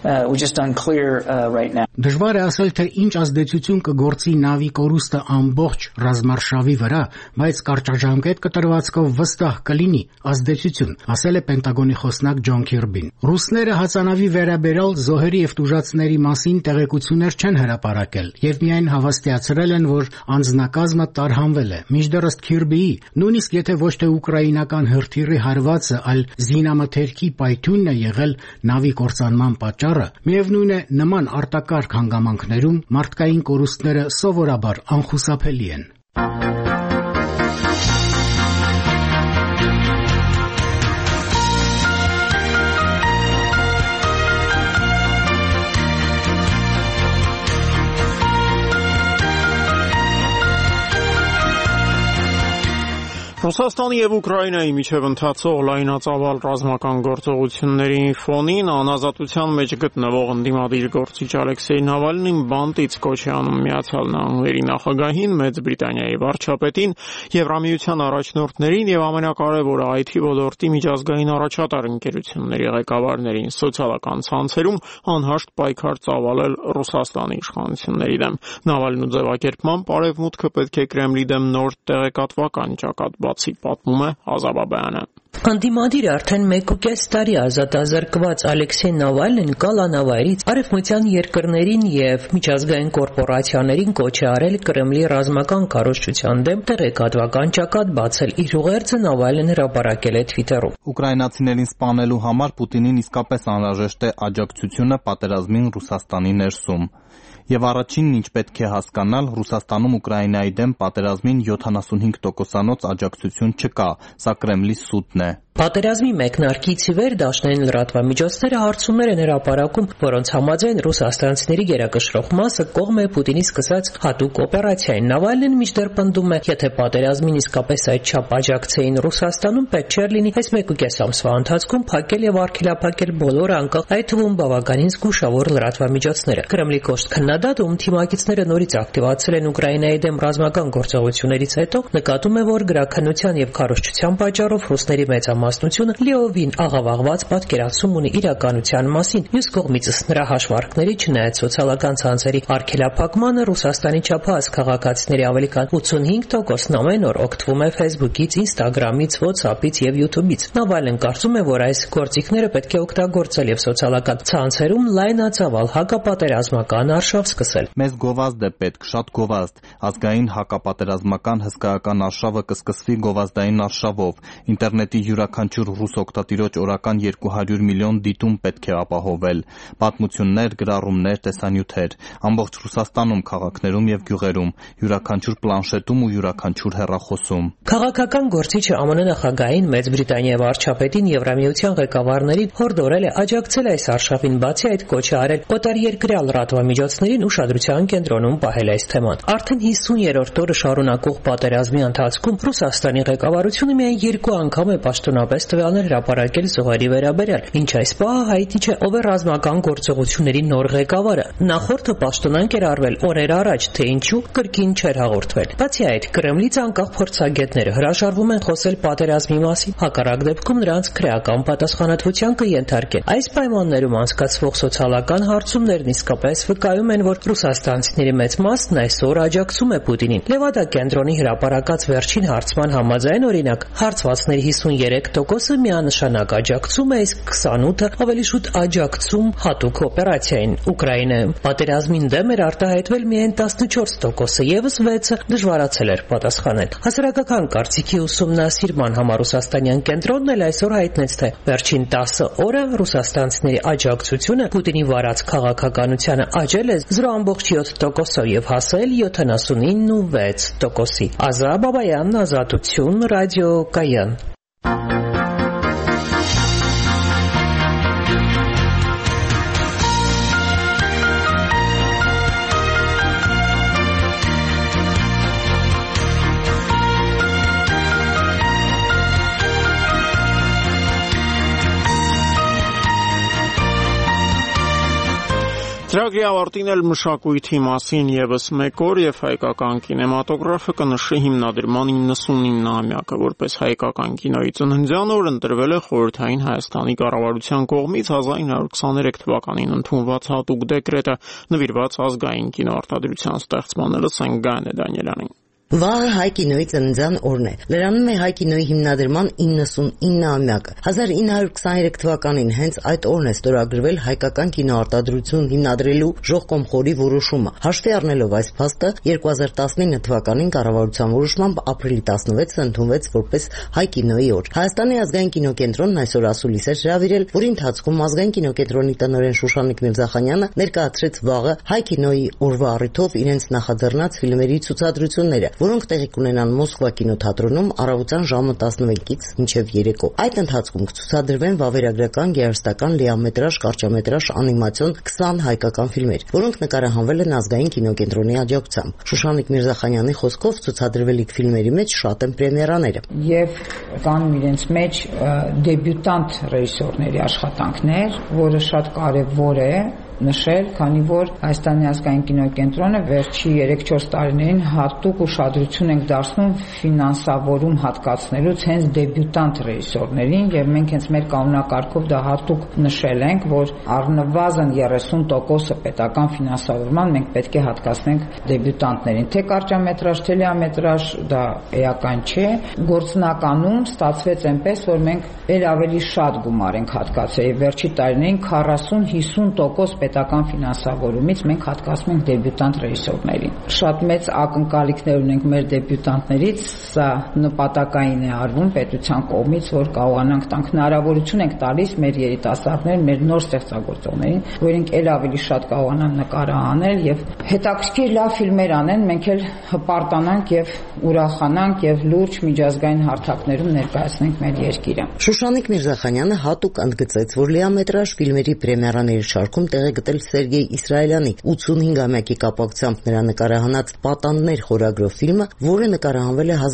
unclear right now. Դժվար է ասել, թե ինչ ազդեցություն կգործի նավի կորուստը ամբողջ ռազմարշավի վրա, բայց կարճաժամկետ կտրվածքով վստահ կլինի ազդեցություն, ասել է Պենտագոնի խոսնակ Ջոն Քիրբին։ Ռուսները հածանավի վերաբերյալ զոհերի եւ տուժածների մասին տեղեկություններ չեն հրապարակել եւ միայն հավաստիացրել են, որ անձնակազմը տարհանվել է։ Մինչդեռ ըստ Քիրբիի, նույնիսկ եթե ոչ թե ուկրաինական հրթիռի հարվածը, այլ զինամթերքի պայթյունն է եղել նավի կործանման պատճառը, միևնույն է նման արտակարգ հանգամանքներում մարդկային կորուստները սովորաբար անխուսափելի են։ Ռուսաստանի եւ Ուկրաինայի միջև ընթացող լայնածավալ ռազմական գործողությունների ֆոնին անազատության մեջ գտնվող ընդդիմադիր գործիչ Ալեքսեյ Նավալնին բանտից կոչ է անում Միացյալ Նահանգների նախագահին, Մեծ Բրիտանիայի վարչապետին, Եվրամիության առաջնորդներին եւ ամենակարևորը IT ոլորտի միջազգային առաջատար ընկերությունների ղեկավարներին սոցիալական ցանցերում անհաշտ պայքար ծավալել Ռուսաստանի իշխանությունների դեմ։ Նավալնու ձևակերպման արևմուտքը պետք է Կրեմլի դեմ նոր տեղեկատվական ճակատ պատմում է Ազաբաբյանը։ Անդիմադիր արդեն 1.5 տարի ազատազրկված Ալեքսեյ Նավալնին կալանավայրից արևմտյան երկրներին եւ միջազգային կորպորացիաներին կոչ է արել Կրեմլի ռազմական քարոզչության դեմ տեղեկատվական ճակատ բացել։ Իր ուղերձը Նավալնին հրապարակել է Twitter-ում։ Ուկրաինացիներին սպանելու համար Պուտինին իսկապես անհրաժեշտ է աջակցությունը պատերազմին Ռուսաստանի ներսում։ Եվ առաջինն ինչ պետք է հասկանալ, Ռուսաստանում Ուկրաինայի դեմ պատերազմին 75%-անոց աջակցություն չկա, սա Կրեմլի սուտն է։ Պատերազմի մեկնարկից ի վեր դաշնային լրատվամիջոցները հարցումներ են հրապարակում, որոնց համաձայն ռուսաստանցիների գերակշռող մասը կողմ է Պուտինի սկսած հատուկ օպերացիային։ Նավալնին մինչդեռ պնդում է, եթե պատերազմին իսկապես այդչափ աջակցեին Ռուսաստանում, պետք չէր լինի այս 1.5 ամսվա ընթացքում փակել եւ արգելափակել բոլոր անկախ, այդ թվում բավականին զգուշավոր լրատվամիջոցները։ Կրեմլի կոշտ քննադատը, ում թիմակիցները նորից ակտիվացել են Ուկրաինայի դեմ ռազմական գործողություններից հետո, նկատում է, որ գրաքննության եւ քարոզչության պատճառով ռուսների մեծամասնությունը լիովին աղավաղված պատկերացում ունի իրականության մասին։ Մյուս կողմից նրա հաշվարկների, չնայած սոցիալական ցանցերի արգելափակմանը, Ռուսաստանի չափահաս քաղաքացիների ավելի քան 85%-ն ամեն օր օգտվում է Facebook-ից, Instagram-ից, WhatsApp-ից եւ YouTube-ից։ Նավալնին կարծում է, որ այս գործիքները պետք է օգտագործել եւ սոցիալական ցանցերում լայնածավալ հակապատերազմական արշավ սկսել։ Մեզ գովազդ է պետք, շատ գովազդ։ Ազգային հակապատերազմական հսկայական արշավը կսկսվի գովազդային արշավով։ Ինտերնետի յուրաքանչյուր ռուս օգտատիրոջ օրական 200 միլիոն դիտում պետք է ապահովել։ Պատմություններ, գրառումներ, տեսանյութեր։ Ամբողջ Ռուսաստանում, քաղաքներում եւ գյուղերում, յուրաքանչյուր պլանշետում ու յուրաքանչյուր հեռախոսում։ Քաղաքական գործիչը ԱՄՆ նախագահին, Մեծ Բրիտանիայի վարչապետին, Եվրամիության ղեկավարներին հորդորել է աջակցել այս արշավին, բացի այդ կոչ է արել օտարերկրյա լրատվամիջոցներին ուշադրության կենտրոնում պահել այս թեման։ Արդեն 50-րդ օրը շարունակող պատերազմի ընթացքում Ռուսաստանի ղեկավարությունը միայն 2 անգամ է պաշտոնապես տվյալներ հրապարակել զոհերի վերաբերյալ, ինչ այս պահը հայտնի չէ ով է ռազմական գործողությունների նոր ղեկավարը։ Նախորդը պաշտոնանկ էր արվել օրեր առաջ, թե ինչու կրկին չէր հաղորդվել։ Բացի այդ, Կրեմլից անկախ փորձագետները հրաժարվում են խոսել պատերազմի մասին, հակառակ դեպքում նրանց քրեական պատասխանատվության կենթարկեն։ Այս պայմաններում անցկացվող սոցիալական հարցումներն իսկապես վկայում են, որ ռուսաստանցիների մեծ մասն այսօր աջակցում է Պուտինին։ Լևադա կենտրոնի հրապարակած վերջին հարցման համաձայն, օրինակ, հարցվածների 53%-ը միանշանակ աջակցում է, իսկ 28-ը ավելի շուտ աջակցում հատուկ օպերացիային Ուկրաինայում։ Պատերազմին դեմ էր արտահայտվել միայն 14%-ը, եւս 6-ը դժվարացել էր պատասխանել։ Հասարակական կարծիքի ուսումնասիրման համառուսաստանյան կենտրոնն էլ այսօր հայտնեց, թե վերջին 10 օրը ռուսաստանցիների աջակցությունը Պուտինի վարած քաղաքականությանը աճել է 0.7%-ով եւ հասել 79.6%-ի։ Ազատ Բաբայան, Ազատություն, Ռադիո Կայան։ Ծրագրի ավարտին էլ մշակույթի մասին եւս մեկ օր եւ հայկական կինեմատոգրաֆը կնշի հիմնադրման 99-ամյակը, որպես հայկական կինոյի ծննդյան օր ընտրվել է Խորհրդային Հայաստանի կառավարության կողմից 1923 թվականին ընդունված հատուկ դեկրետը, նվիրված ազգային կինոարտադրության ստեղծմանը։ Լսենք Գայանե Դանիելյանին։ Վաղը հայ կինոյի ծննդյան օրն է։ Լրանում է հայ կինոյի հիմնադրման 99-ամյակը։ 1923 թվականին հենց այդ օրն է ստորագրվել հայկական կինոարտադրություն հիմնադրելու ժողկոմ խորի որոշումը։ Հաշվի առնելով այս փաստը, 2019 թվականին կառավարության որոշմամբ ապրիլի 16-ը ընդունվեց որպես հայ կինոյի օր։ Հայաստանի ազգային կինոկենտրոնն այսօր ասուլիս էր հրավիրել, որի ընթացքում ազգային կինոկենտրոնի տնօրեն Շուշանիկ Միրզախանյանը ներկայացրեց վաղը հայ կինոյի օրվա առիթով իրենց նախաձեռնած ֆիլմերի ցուցադրությունները, որոնք տեղի կունենան Մոսկվա կինոթատրոնում առավոտյան ժամը 16-ից մինչև երեկո։ Այդ ընթացքում կցուցադրվեն վավերագրական, գեղարվեստական, լիամետրաժ, կարճամետրաժ, անիմացիոն 20 հայկական ֆիլմեր, որոնք նկարահանվել են Ազգային կինոկենտրոնի աջակցությամբ։ Շուշանիկ Միրզախանյանի խոսքով ցուցադրվելիք ֆիլմերի մեջ շատ են պրեմիերաները։ Եվ կան իրենց մեջ դեբյուտանտ ռեժիսորների աշխատանքներ, որը շատ կարևոր է նշել, քանի որ Հայաստանի ազգային կինոկենտրոնը վերջի 3-4 տարիներին հատուկ ուշադրություն ենք դարձնում ֆինանսավորում հատկացնելուց հենց դեբյուտանտ ռեժիսորներին, եւ մենք հենց մեր կանոնակարգով դա հատուկ նշել ենք, որ առնվազն 30% պետական ֆինանսավորման մենք պետք է հատկացնենք դեբյուտանտներին, թե կարճամետրաժ, թե լիամետրաժ, դա էական չէ։ Գործնականում ստացվեց այնպես, որ մենք ավելի շատ գումար ենք հատկացել, եւ վերջի տարիներին 40-50% պետական ֆինանսավորումից մենք հատկացնում ենք դեբյուտանտ ռեժիսորներին։ Շատ մեծ ակնկալիքներ ունենք մեր դեբյուտանտներից, սա նպատակային է արվում պետության կողմից, որ կարողանանք տանք, հնարավորություն ենք տալիս մեր երիտասարդներին, մեր նոր ստեղծագործողներին, որ իրենք ավելի շատ կարողանան նկարահանել եւ հետաքրքիր լավ ֆիլմեր անեն, մենք էլ հպարտանանք եւ ուրախանանք եւ լուրջ միջազգային հարթակներում ներկայացնենք մեր երկիրը։ Շուշանիկ Միրզախանյանը հատուկ ընդգծեց, որ լիամետրաժ ֆիլմերի պրեմիերաների շարքում տեղ է գտել Սերգեյ Իսրայելյանի 85-ամյակի կապակցությամբ նրա նկարահանած «Պատաններ» խորագրով ֆիլմը, որը նկարահանվել է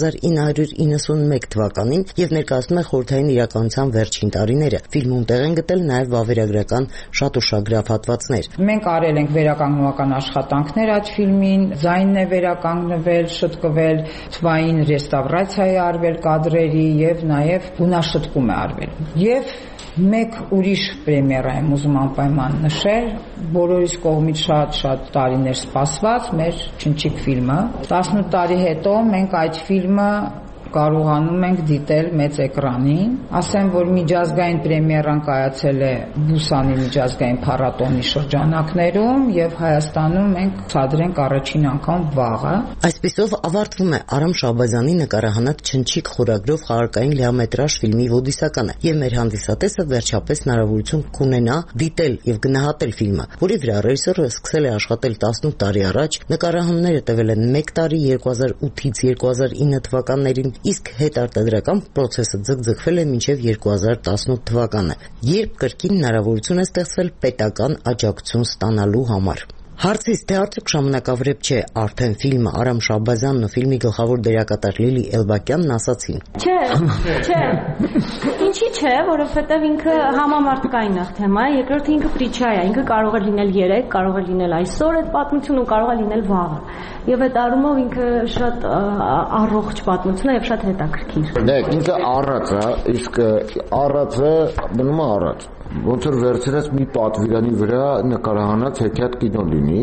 1991 թվականին եւ ներկայացնում է խորհրդային իրականության վերջին տարիները։ Ֆիլմում տեղ են գտել նաեւ վավերագրական շատ ուշագրավ հատվածներ։ Մենք արել ենք վերականգնողական աշխատանքներ այդ ֆիլմին, ձայնն է վերականգնվել, շտկվել, թվային ռեստավրացիա է արվել կադրերի եւ նաեւ գունաշտկում է արվել։ Եվ մեկ ուրիշ պրեմիերա եմ ուզում անպայման նշել, բոլորիս կողմից շատ տարիներ սպասված մեր Չնչիկ ֆիլմը։ 18 տարի հետո մենք այդ ֆիլմը կարողանում ենք դիտել մեծ էկրանին։ Ասեմ, որ միջազգային պրեմիերան կայացել է Բուսանի միջազգային փառատոնի շրջանակներում եւ Հայաստանում մենք ցուցադրենք առաջին անգամ վաղը։ Այսպիսով ավարտվում է Արամ Շահբազյանի նկարահանած Չնչիկ խորագրով խաղարկային լիամետրաժ ֆիլմի հոդիսականը եւ մեր հանդիսատեսը վերջապես հնարավորություն կունենա դիտել եւ գնահատել ֆիլմը, որի վրա ռեժիսորը սկսել է աշխատել 18 տարի առաջ, նկարահանումները տևել են 1 տարի 2008-ից 2009 թվականներին, իսկ հետարտադրական պրոցեսը ձգձգվել է մինչև 2018 թվականը, երբ կրկին հնարավորություն է ստեղծվել պետական աջակցություն ստանալու համար։ Հարցից, թե արդյոք ժամանակավրեպ չէ արդեն ֆիլմը Արամ Շահբազյանն ու ֆիլմի գլխավոր դերակատար Լիլի Էլբակյանն ասացին. Չէ, ինչի՞ չէ, որովհետև ինքը համամարտկային է թեմա, երկրորդը ինքը պրիչա է, ինքը կարող է լինել երեկ, կարող է լինել այսօր այդ պատմությունը ու կարող է լինել վաղը։ Եվ այդ առումով ինքը շատ առողջ պատմություն է եւ շատ հետաքրքիր։ Դեք, ինքը առած է, իսկ առածը մնում է առած։ Ոնց որ վերցրած մի պատվիրանի վրա նկարահանած հեքիաթ կինո լինի,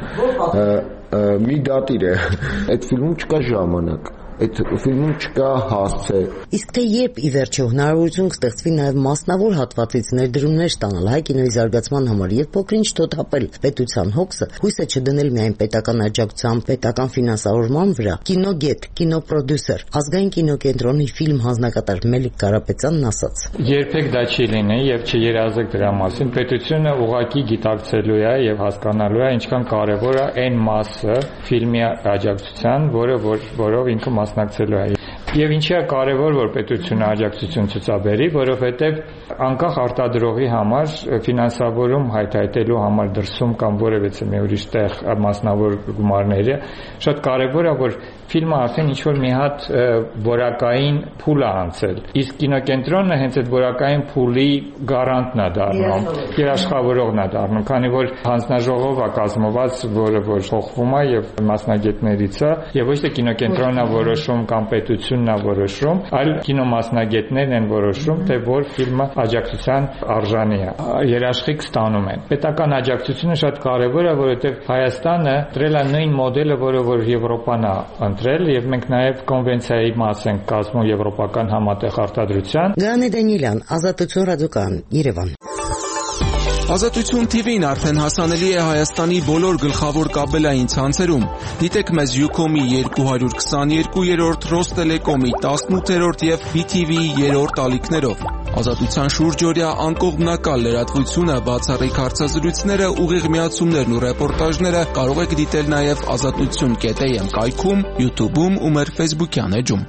մի դատիր է, այդ ֆիլմում չկա ժամանակ, այդ ֆիլմում չկա հասցե։ Իսկ թե երբ ի վերջո հնարավորություն կստեղծվի նաև մասնավոր հատվածից ներդրումներ ստանալ հայ կինոյի զարգացման համար եւ փոքրինչ թոթափել պետության հոգսը, հույս է չդնել միայն պետական աջակցությամբ, պետական ֆինանսավորման վրա, կինոգետ, կինոպրոդյուսեր, ազգային կինոկենտրոնի ֆիլմ հանձնակատար Մելիք Կարապետյանն ասաց. Երբեք դա չի լինի եւ չերազեք դրա մասին, պետությունը ուղղակի գիտակցելու է եւ հասկանալու է ինչքան կարեւոր է այն մասը ֆիլմի աջակցության, որով ինքը մասնակցելու է։ Եվ ինչի է կարևոր, որ պետությունը աջակցություն ցուցաբերի, որովհետև անկախ արտադրողի համար ֆինանսավորում հայտարարելու համար դրսում կամ որևէ մի ուրիշ տեղ մասնավոր գումարները շատ կարևոր է, որ ֆիլմը արդեն ինչ-որ մի հատ որակային փուլ է անցել։ Իսկ կինոկենտրոնը հենց այդ որակային փուլի գարանտն է դառնում, երաշխավորողն է դառնում, քանի որ հանձնաժողով է կազմված, որը որ փոխվում է եւ մասնագետներից է, եւ ոչ թե կինոկենտրոնն է որոշում կամ պետությունն է որոշում, այլ կինոմասնագետներն են որոշում, թե որ ֆիլմը աջակցության արժանի է։ Երաշխիք ստանում են։ Պետական աջակցությունը շատ կարևոր է, որովհետեւ Հայաստանը դրել է նույն մոդելը, որը որ Եվրոպան է եւ մենք նաեւ կոնվենցիայի մաս ենք կազմում եվրոպական համատեղ արտադրության։ Գաներ Դանիելյան, Ազատություն ռադիոկայան, Երևան։ Ազատություն TV-ն արդեն հասանելի է Հայաստանի բոլոր գլխավոր կաբելային ցանցերում։ Դիտեք մեզ Ucom-ի 222-րդ, Rostelec-ի 18-րդ եւ BTV-ի 3-րդ ալիքներով։ Ազատության շուրջօրյա անկողմնակալ լրատվությունը, բացառիկ հարցազրույցները, ուղիղ միացումներն ու ռեպորտաժները կարող եք դիտել նաև azatutsun.am կայքում, YouTube-ում ու մեր Facebook-յան էջում։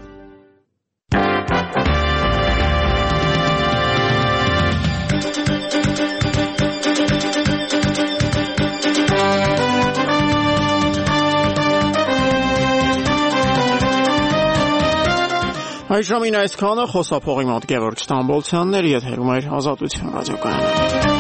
Այժմին այսքանը խոսափողի մոտ Գևորգ Ստամբոլցյանն էր, եթերում էր Ազատություն ռադիոկայանը։